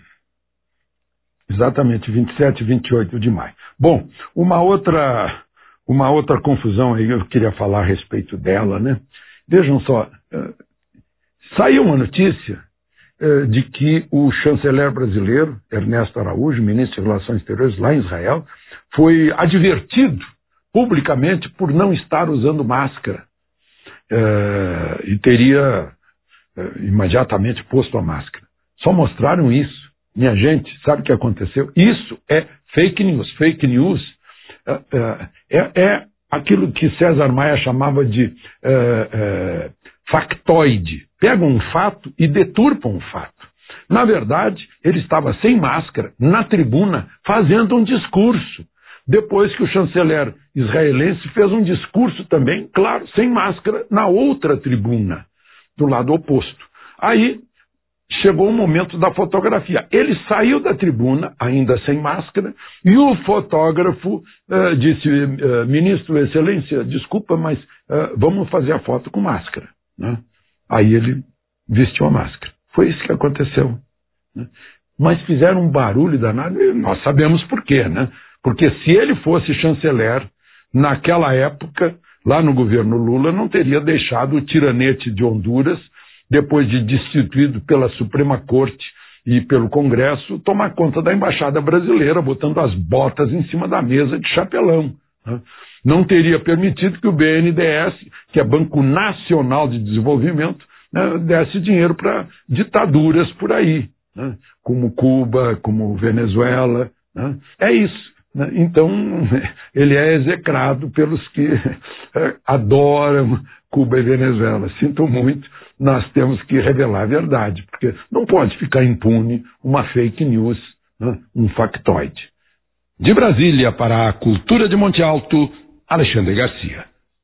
M: Exatamente, vinte e sete e vinte e oito de maio. Bom, uma outra, uma outra confusão aí, eu queria falar a respeito dela, né? Vejam só, uh, saiu uma notícia uh, de que o chanceler brasileiro, Ernesto Araújo, ministro de Relações Exteriores lá em Israel, foi advertido publicamente por não estar usando máscara uh, e teria uh, imediatamente posto a máscara. Só mostraram isso. Minha gente, sabe o que aconteceu? Isso é fake news. Fake news uh, uh, é... é aquilo que César Maia chamava de uh, uh, factoide. Pegam um fato e deturpam um fato. Na verdade, ele estava sem máscara, na tribuna, fazendo um discurso. Depois que o chanceler israelense fez um discurso também, claro, sem máscara, na outra tribuna, do lado oposto. Aí chegou o momento da fotografia. Ele saiu da tribuna, ainda sem máscara, e o fotógrafo uh, disse, uh, ministro, excelência, desculpa, mas uh, vamos fazer a foto com máscara. Né? Aí ele vestiu a máscara. Foi isso que aconteceu. Né? Mas fizeram um barulho danado, e nós sabemos por quê, né? Porque se ele fosse chanceler, naquela época, lá no governo Lula, não teria deixado o tiranete de Honduras, depois de destituído pela Suprema Corte e pelo Congresso, tomar conta da Embaixada Brasileira, botando as botas em cima da mesa de chapelão. Né? Não teria permitido que o B N D E S, que é Banco Nacional de Desenvolvimento, né, desse dinheiro para ditaduras por aí, né? Como Cuba, como Venezuela. Né? É isso. Né? Então, ele é execrado pelos que é, adoram Cuba e Venezuela. Sinto muito, nós temos que revelar a verdade, porque não pode ficar impune uma fake news, né? Um factoide. De Brasília para a Cultura de Monte Alto, Alexandre Garcia.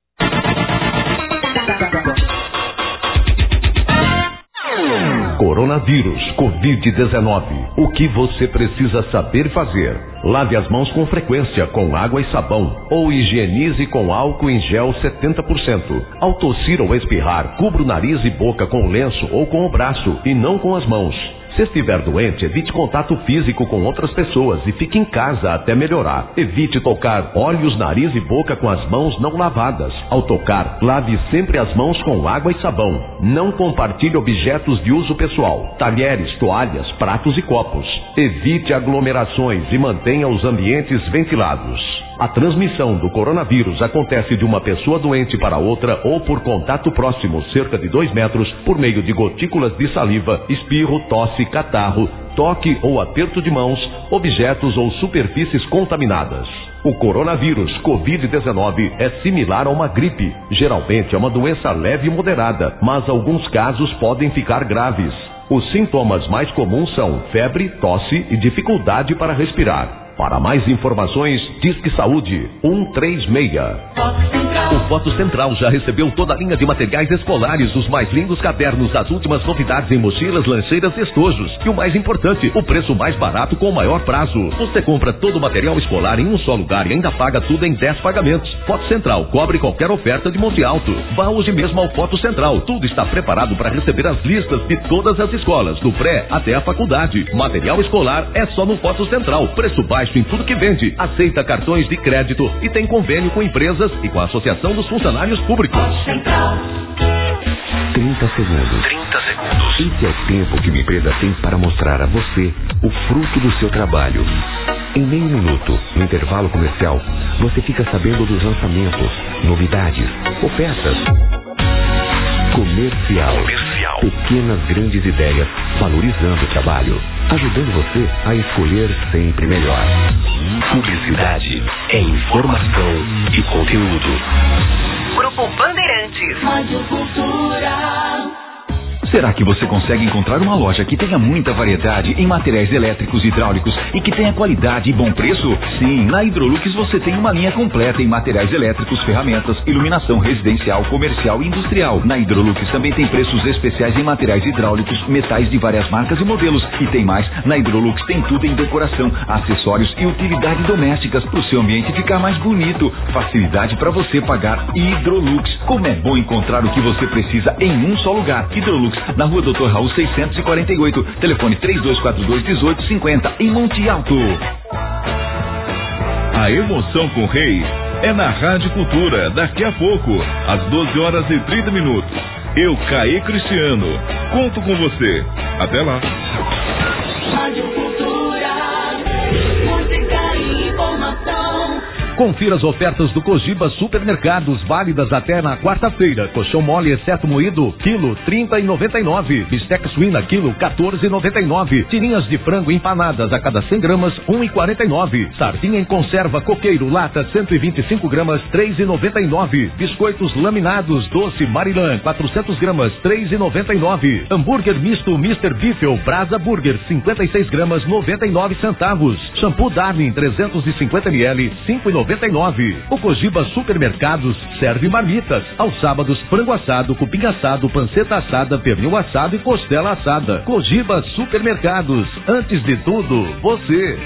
A: Coronavírus, covid dezenove. O que você precisa saber fazer? Lave as mãos com frequência com água e sabão ou higienize com álcool em gel setenta por cento. Ao tossir ou espirrar, cubra o nariz e boca com lenço ou com o braço e não com as mãos. Se estiver doente, evite contato físico com outras pessoas e fique em casa até melhorar. Evite tocar olhos, nariz e boca com as mãos não lavadas. Ao tocar, lave sempre as mãos com água e sabão. Não compartilhe objetos de uso pessoal, talheres, toalhas, pratos e copos. Evite aglomerações e mantenha os ambientes ventilados. A transmissão do coronavírus acontece de uma pessoa doente para outra ou por contato próximo, cerca de dois metros, por meio de gotículas de saliva, espirro, tosse, catarro, toque ou aperto de mãos, objetos ou superfícies contaminadas. O coronavírus covid dezenove é similar a uma gripe. Geralmente é uma doença leve e moderada, mas alguns casos podem ficar graves. Os sintomas mais comuns são febre, tosse e dificuldade para respirar. Para mais informações, Disque Saúde um três seis. O Foto Central já recebeu toda a linha de materiais escolares, os mais lindos cadernos, as últimas novidades em mochilas, lancheiras e estojos. E o mais importante, o preço mais barato com o maior prazo. Você compra todo o material escolar em um só lugar e ainda paga tudo em dez pagamentos. Foto Central cobre qualquer oferta de Monte Alto. Vá hoje mesmo ao Foto Central. Tudo está preparado para receber as listas de todas as escolas, do pré até a faculdade. Material escolar é só no Foto Central. Preço baixo em tudo que vende, aceita cartões de crédito e tem convênio com empresas e com a Associação dos Funcionários Públicos.
N: trinta segundos. trinta segundos. Esse é o tempo que uma empresa tem para mostrar a você o fruto do seu trabalho. Em meio minuto, no intervalo comercial, você fica sabendo dos lançamentos, novidades, ofertas. Comercial. Comercial. Pequenas grandes ideias, valorizando o trabalho, ajudando você a escolher sempre melhor. Publicidade é informação e conteúdo.
K: Grupo Bandeirantes.
D: Rádio Cultura.
O: Será que você consegue encontrar uma loja que tenha muita variedade em materiais elétricos e hidráulicos e que tenha qualidade e bom preço? Sim, na Hidrolux você tem uma linha completa em materiais elétricos, ferramentas, iluminação residencial, comercial e industrial. Na Hidrolux também tem preços especiais em materiais hidráulicos, metais de várias marcas e modelos. E tem mais, na Hidrolux tem tudo em decoração, acessórios e utilidades domésticas para o seu ambiente ficar mais bonito. Facilidade para você pagar. Hidrolux. Como é bom encontrar o que você precisa em um só lugar. Hidrolux, na rua doutor Raul seiscentos e quarenta e oito, telefone três dois quatro dois, um oito cinco zero, em Monte Alto.
P: A emoção com o Rei é na Rádio Cultura, daqui a pouco, às doze horas e trinta minutos. Eu, Caê Cristiano, conto com você. Até lá.
D: Rádio Cultura, música e informação.
B: Confira as ofertas do Cogiba Supermercados, válidas até na quarta-feira. Colchão mole exceto moído, quilo trinta e noventa e nove. Bisteca suína, quilo quatorze e noventa e nove. Tirinhas de frango empanadas a cada cem gramas, um e quarenta e nove. Sardinha em conserva coqueiro, lata cento e vinte e cinco gramas, três e noventa e nove. Biscoitos laminados, doce Marilã, quatrocentos gramas, três e noventa e nove. Hambúrguer misto mister Biffel, Brasa Burger, cinquenta e seis gramas, noventa e nove centavos. Shampoo Darling, trezentos e cinquenta mililitros, cinco e noventa e nove. O Cogiba Supermercados serve marmitas. Aos sábados, frango assado, cupim assado, panceta assada, pernil assado e costela assada. Cogiba Supermercados. Antes de tudo, você.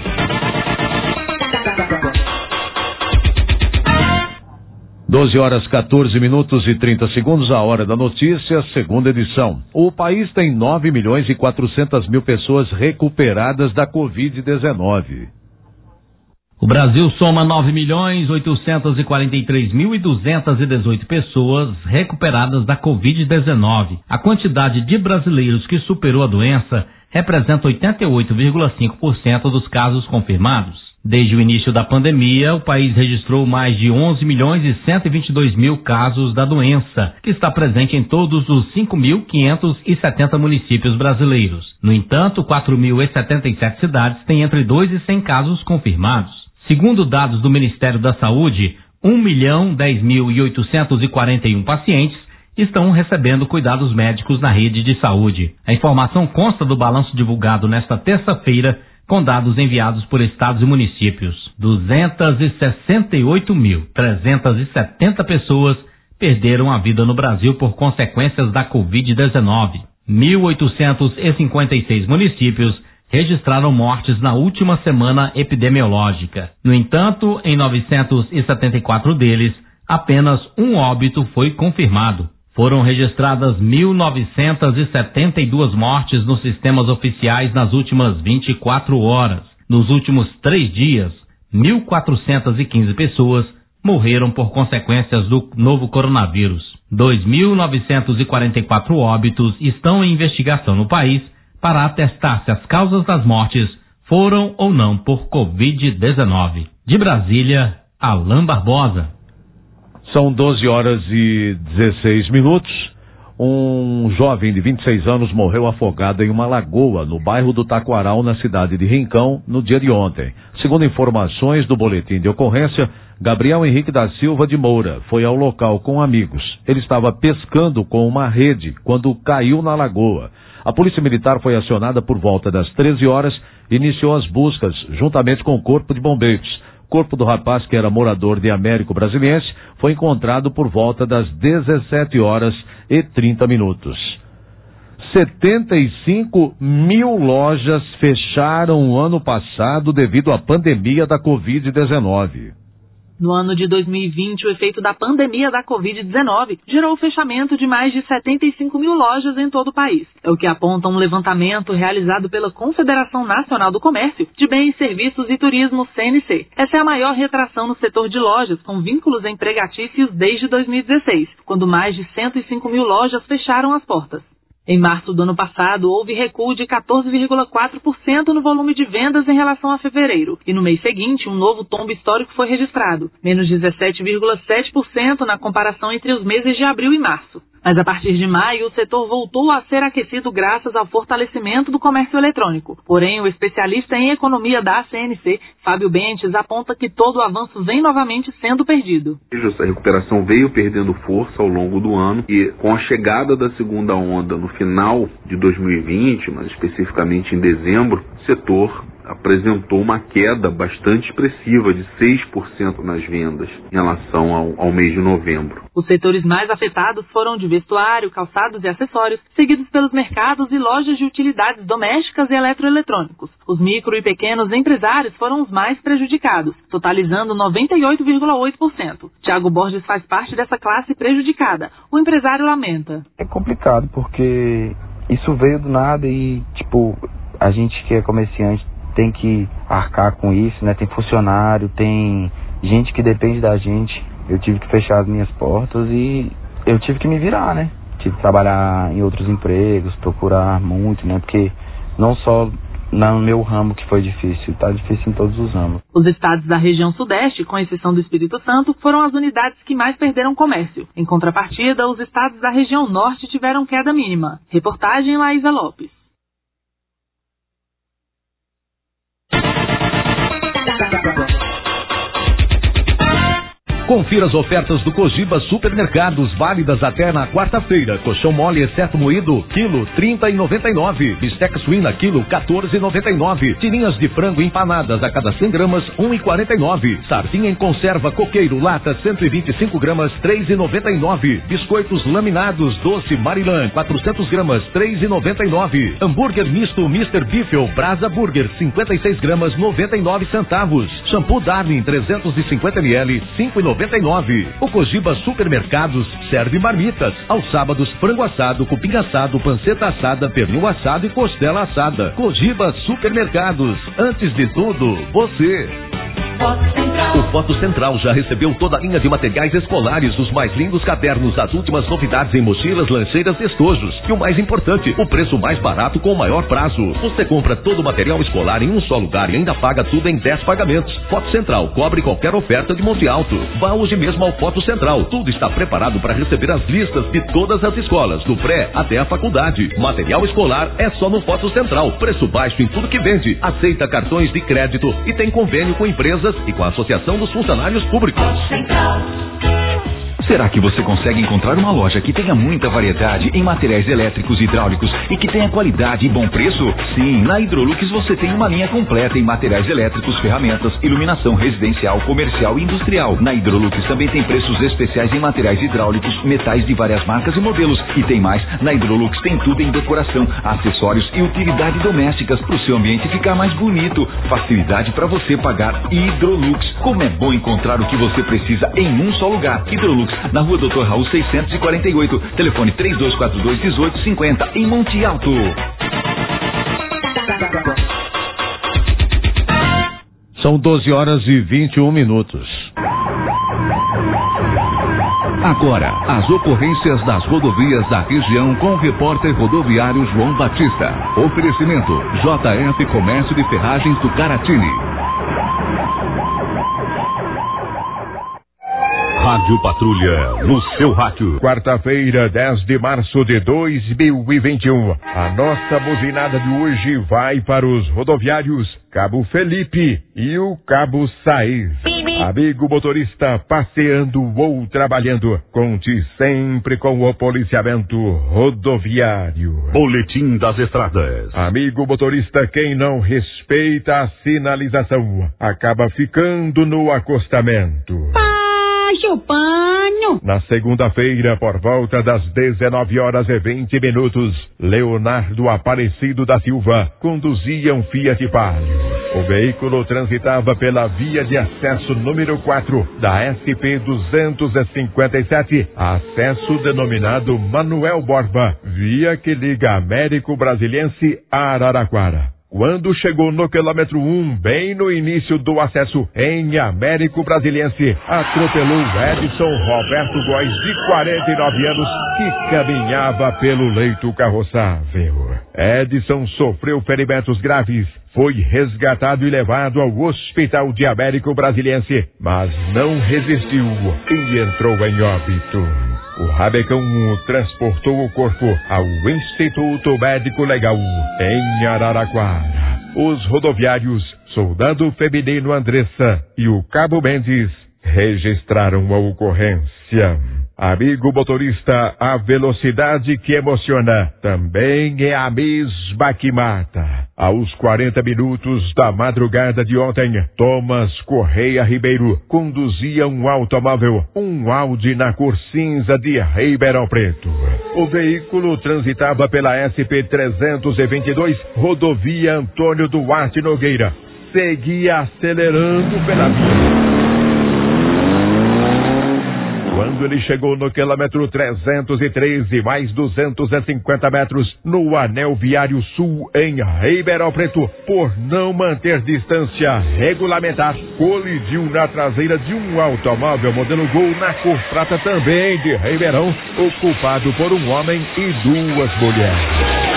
B: doze horas, quatorze minutos e trinta segundos, a hora da notícia, segunda edição. O país tem nove milhões e quatrocentas mil pessoas recuperadas da covid dezenove.
Q: O Brasil soma nove milhões oitocentos e quarenta e três mil e duzentas e dezoito pessoas recuperadas da covid dezenove. A quantidade de brasileiros que superou a doença representa oitenta e oito vírgula cinco por cento dos casos confirmados. Desde o início da pandemia, o país registrou mais de onze milhões e cento e vinte e dois mil casos da doença, que está presente em todos os cinco mil quinhentos e setenta municípios brasileiros. No entanto, quatro mil e setenta e sete cidades têm entre dois e cem casos confirmados. Segundo dados do Ministério da Saúde, um milhão dez mil e oitocentos e quarenta e um pacientes estão recebendo cuidados médicos na rede de saúde. A informação consta do balanço divulgado nesta terça-feira, com dados enviados por estados e municípios. duzentas e sessenta e oito mil trezentas e setenta pessoas perderam a vida no Brasil por consequências da covid dezenove. mil oitocentos e cinquenta e seis municípios registraram mortes na última semana epidemiológica. No entanto, em novecentos e setenta e quatro deles, apenas um óbito foi confirmado. Foram registradas mil novecentas e setenta e duas mortes nos sistemas oficiais nas últimas vinte e quatro horas. Nos últimos três dias, mil quatrocentas e quinze pessoas morreram por consequências do novo coronavírus. dois mil novecentos e quarenta e quatro óbitos estão em investigação no país para atestar se as causas das mortes foram ou não por covid dezenove. De Brasília, Alain Barbosa.
B: São doze horas e dezesseis minutos. Um jovem de vinte e seis anos morreu afogado em uma lagoa no bairro do Taquaral, na cidade de Rincão, no dia de ontem. Segundo informações do boletim de ocorrência, Gabriel Henrique da Silva de Moura foi ao local com amigos. Ele estava pescando com uma rede quando caiu na lagoa. A Polícia Militar foi acionada por volta das treze horas e iniciou as buscas juntamente com o Corpo de Bombeiros. O corpo do rapaz, que era morador de Américo Brasiliense, foi encontrado por volta das dezessete horas e trinta minutos. setenta e cinco mil lojas fecharam ano passado devido à pandemia da covid dezenove.
R: No ano de dois mil e vinte, o efeito da pandemia da covid dezenove gerou o fechamento de mais de setenta e cinco mil lojas em todo o país. É o que aponta um levantamento realizado pela Confederação Nacional do Comércio de Bens, Serviços e Turismo, C N C. Essa é a maior retração no setor de lojas com vínculos empregatícios desde dois mil e dezesseis, quando mais de cento e cinco mil lojas fecharam as portas. Em março do ano passado, houve recuo de quatorze vírgula quatro por cento no volume de vendas em relação a fevereiro. E no mês seguinte, um novo tombo histórico foi registrado, menos dezessete vírgula sete por cento na comparação entre os meses de abril e março. Mas a partir de maio, o setor voltou a ser aquecido graças ao fortalecimento do comércio eletrônico. Porém, o especialista em economia da A C N C, Fábio Bentes, aponta que todo o avanço vem novamente sendo perdido.
S: Essa recuperação veio perdendo força ao longo do ano e com a chegada da segunda onda no final de dois mil e vinte, mas especificamente em dezembro, o setor apresentou uma queda bastante expressiva de seis por cento nas vendas em relação ao, ao mês de novembro.
R: Os setores mais afetados foram de vestuário, calçados e acessórios, seguidos pelos mercados e lojas de utilidades domésticas e eletroeletrônicos. Os micro e pequenos empresários foram os mais prejudicados, totalizando noventa e oito vírgula oito por cento. Tiago Borges faz parte dessa classe prejudicada. O empresário lamenta.
T: É complicado porque isso veio do nada e, tipo, a gente que é comerciante tem que arcar com isso, né? Tem funcionário, tem gente que depende da gente. Eu tive que fechar as minhas portas e eu tive que me virar, né? Tive que trabalhar em outros empregos, procurar muito, né? Porque não só no meu ramo que foi difícil, tá difícil em todos os ramos.
R: Os estados da região sudeste, com exceção do Espírito Santo, foram as unidades que mais perderam comércio. Em contrapartida, os estados da região norte tiveram queda mínima. Reportagem Laísa Lopes.
B: Confira as ofertas do Cogiba Supermercados, válidas até na quarta-feira. Colchão mole exceto moído, quilo trinta e noventa e nove. Bisteca suína, quilo quatorze e noventa e nove. Tirinhas de frango empanadas a cada cem gramas, um e quarenta e nove. Sardinha em conserva coqueiro, lata cento e vinte e cinco gramas, três e noventa e nove. Biscoitos laminados doce Marilã, quatrocentos gramas, três e noventa e nove. Hambúrguer misto mister Biffle Brasa Burger, cinquenta e seis gramas, noventa e nove centavos. Shampoo Darling trezentos e cinquenta mililitros, cinco e noventa e nove. O Cogiba Supermercados serve marmitas. Aos sábados, frango assado, cupim assado, panceta assada, pernil assado e costela assada. Cogiba Supermercados. Antes de tudo, você. O Foto Central já recebeu toda a linha de materiais escolares, os mais lindos cadernos, as últimas novidades em mochilas, lancheiras e estojos. E o mais importante, o preço mais barato com o maior prazo. Você compra todo o material escolar em um só lugar e ainda paga tudo em dez pagamentos. Foto Central cobre qualquer oferta de Monte Alto. Vá hoje mesmo ao Foto Central. Tudo está preparado para receber as listas de todas as escolas, do pré até a faculdade. Material escolar é só no Foto Central. Preço baixo em tudo que vende. Aceita cartões de crédito e tem convênio com empresas e com a Associação dos Funcionários Públicos.
O: Será que você consegue encontrar uma loja que tenha muita variedade em materiais elétricos e hidráulicos e que tenha qualidade e bom preço? Sim, na Hidrolux você tem uma linha completa em materiais elétricos, ferramentas, iluminação residencial, comercial e industrial. Na Hidrolux também tem preços especiais em materiais hidráulicos, metais de várias marcas e modelos. E tem mais, na Hidrolux tem tudo em decoração, acessórios e utilidades domésticas para o seu ambiente ficar mais bonito. Facilidade para você pagar. Hidrolux. Como é bom encontrar o que você precisa em um só lugar. Hidrolux, na rua doutor Raul seiscentos e quarenta e oito, telefone três dois quatro dois, um oito cinco zero, em Monte Alto.
B: São doze horas e vinte e um minutos.
A: Agora, as ocorrências das rodovias da região com o repórter rodoviário João Batista. Oferecimento J F Comércio de Ferragens do Caratini. Rádio Patrulha, no seu rádio.
U: Quarta-feira, dez de março de dois mil e vinte e um. A nossa buzinada de hoje vai para os rodoviários Cabo Felipe e o Cabo Saez. Amigo motorista, passeando ou trabalhando, conte sempre com o policiamento rodoviário.
A: Boletim das Estradas.
U: Amigo motorista, quem não respeita a sinalização acaba ficando no acostamento.
V: Chupano.
U: Na segunda-feira, por volta das dezenove horas e vinte minutos, Leonardo Aparecido da Silva conduzia um Fiat Palio. O veículo transitava pela via de acesso número quatro da S P duzentos e cinquenta e sete, acesso denominado Manuel Borba, via que liga Américo Brasiliense a Araraquara. Quando chegou no quilômetro um, bem no início do acesso em Américo Brasiliense, atropelou Edson Roberto Góes, de quarenta e nove anos, que caminhava pelo leito carroçável. Edson sofreu ferimentos graves, foi resgatado e levado ao Hospital de Américo Brasiliense, mas não resistiu e entrou em óbito. O Rabecão transportou o corpo ao Instituto Médico Legal, em Araraquara. Os rodoviários Soldado Feminino Andressa e o Cabo Mendes registraram a ocorrência. Amigo motorista, a velocidade que emociona também é a mesma que mata. Aos quarenta minutos da madrugada de ontem, Thomas Correia Ribeiro conduzia um automóvel, um Audi na cor cinza de Ribeirão Preto. O veículo transitava pela S P trezentos e vinte e dois, rodovia Antônio Duarte Nogueira. Seguia acelerando pela via. Quando ele chegou no quilômetro trezentos e treze, mais duzentos e cinquenta metros, no Anel Viário Sul, em Ribeirão Preto, por não manter distância regulamentar, colidiu na traseira de um automóvel modelo Gol na cor prata também de Ribeirão, ocupado por um homem e duas mulheres.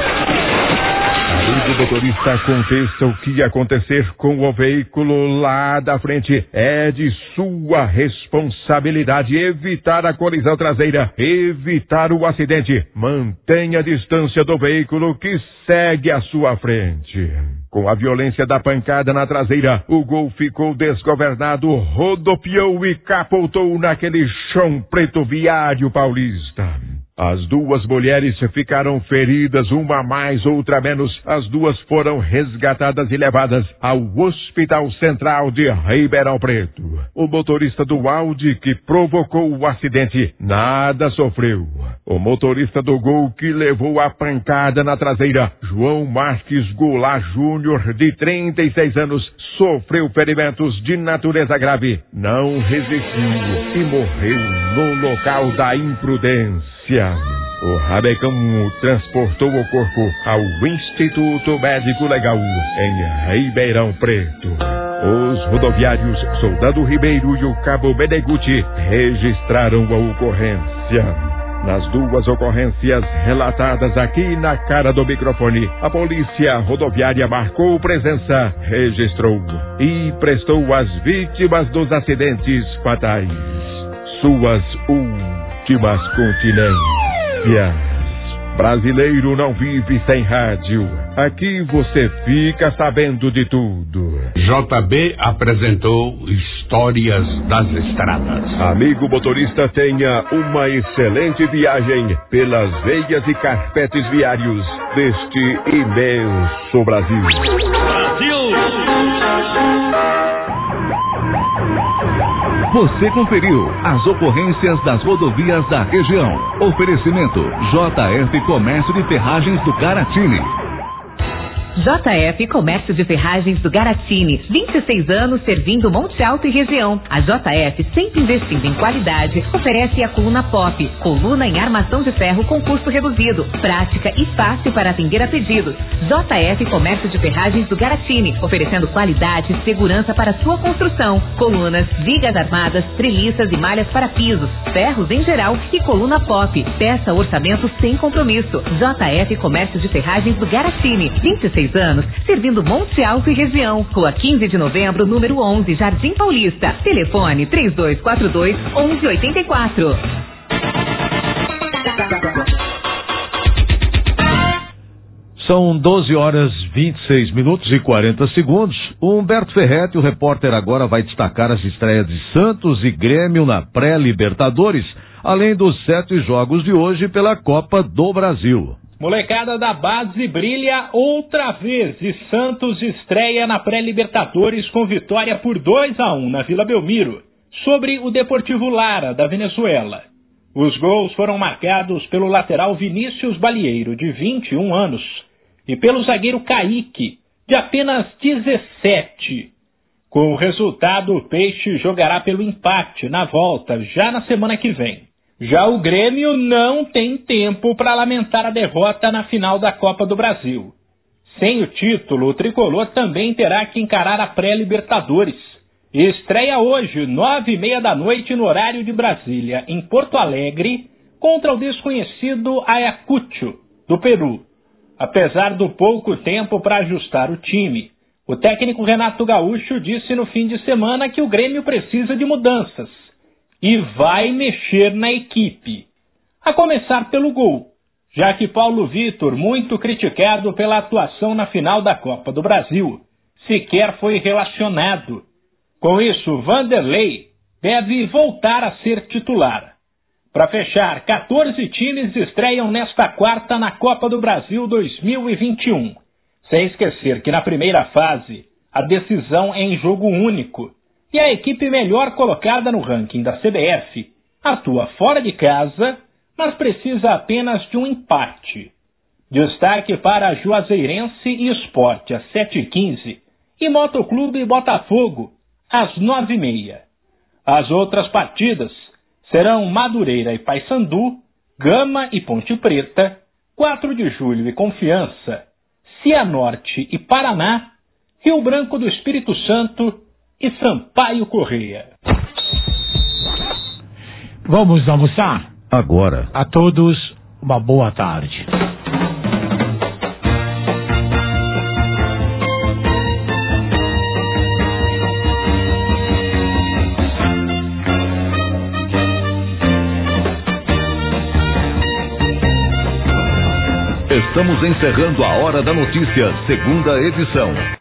U: O motorista aconteça o que ia acontecer com o veículo lá da frente, é de sua responsabilidade evitar a colisão traseira, evitar o acidente. Mantenha a distância do veículo que segue à sua frente. Com a violência da pancada na traseira, o Gol ficou desgovernado, rodopiou e capotou naquele chão preto viário paulista. As duas mulheres ficaram feridas, uma a mais, outra a menos. As duas foram resgatadas e levadas ao Hospital Central de Ribeirão Preto. O motorista do Audi que provocou o acidente nada sofreu. O motorista do Gol que levou a pancada na traseira, João Marques Goulart Júnior, de trinta e seis anos, sofreu ferimentos de natureza grave. Não resistiu e morreu no local da imprudência. O Rabecão transportou o corpo ao Instituto Médico Legal, em Ribeirão Preto. Os rodoviários Soldado Ribeiro e o Cabo Meneguti registraram a ocorrência. Nas duas ocorrências relatadas aqui na cara do microfone, a polícia rodoviária marcou presença, registrou e prestou às vítimas dos acidentes fatais suas últimas continências. Brasileiro não vive sem rádio. Aqui você fica sabendo de tudo.
I: J B apresentou Histórias das Estradas.
U: Amigo motorista, tenha uma excelente viagem pelas veias e carpetes viários deste imenso Brasil.
L: Brasil!
A: Você conferiu as ocorrências das rodovias da região. Oferecimento J F Comércio de Ferragens do Garatini.
K: J F Comércio de Ferragens do Garatini, vinte e seis anos servindo Monte Alto e região. A J F, sempre investindo em qualidade, oferece a coluna Pop, coluna em armação de ferro com custo reduzido, prática e fácil para atender a pedidos. J F Comércio de Ferragens do Garatini, oferecendo qualidade e segurança para sua construção. Colunas, vigas armadas, treliças e malhas para pisos, ferros em geral e coluna Pop. Peça orçamento sem compromisso. J F Comércio de Ferragens do Garatini, vinte e seis anos, servindo Monte Alto e região. Rua quinze de novembro, número onze, Jardim Paulista. Telefone três dois quatro dois, onze oitenta e quatro.
B: São doze horas, vinte e seis minutos e quarenta segundos. O Humberto Ferretti, o repórter, agora vai destacar as estreias de Santos e Grêmio na pré-Libertadores, além dos sete jogos de hoje pela Copa do Brasil.
V: Molecada da base brilha outra vez e Santos estreia na pré-Libertadores com vitória por dois a um na Vila Belmiro sobre o Deportivo Lara da Venezuela. Os gols foram marcados pelo lateral Vinícius Balieiro, de vinte e um anos, e pelo zagueiro Kaique, de apenas dezessete. Com o resultado, o Peixe jogará pelo empate na volta já na semana que vem. Já o Grêmio não tem tempo para lamentar a derrota na final da Copa do Brasil. Sem o título, o tricolor também terá que encarar a pré-Libertadores. E estreia hoje, nove e meia da noite, no horário de Brasília, em Porto Alegre, contra o desconhecido Ayacucho, do Peru. Apesar do pouco tempo para ajustar o time, o técnico Renato Gaúcho disse no fim de semana que o Grêmio precisa de mudanças e vai mexer na equipe. A começar pelo gol, já que Paulo Vitor, muito criticado pela atuação na final da Copa do Brasil, sequer foi relacionado. Com isso, Vanderlei deve voltar a ser titular. Para fechar, quatorze times estreiam nesta quarta na Copa do Brasil dois mil e vinte e um. Sem esquecer que na primeira fase, a decisão é em jogo único e a equipe melhor colocada no ranking da C B F atua fora de casa, mas precisa apenas de um empate. Destaque para Juazeirense e Sport às sete e quinze e Motoclube Botafogo às nove e meia. As outras partidas serão Madureira e Paysandu, Gama e Ponte Preta, quatro de julho e Confiança, Cianorte e Paraná, Rio Branco do Espírito Santo e Sampaio Correia.
C: Vamos almoçar?
B: Agora.
C: A todos, uma boa tarde.
A: Estamos encerrando a Hora da Notícia, segunda edição.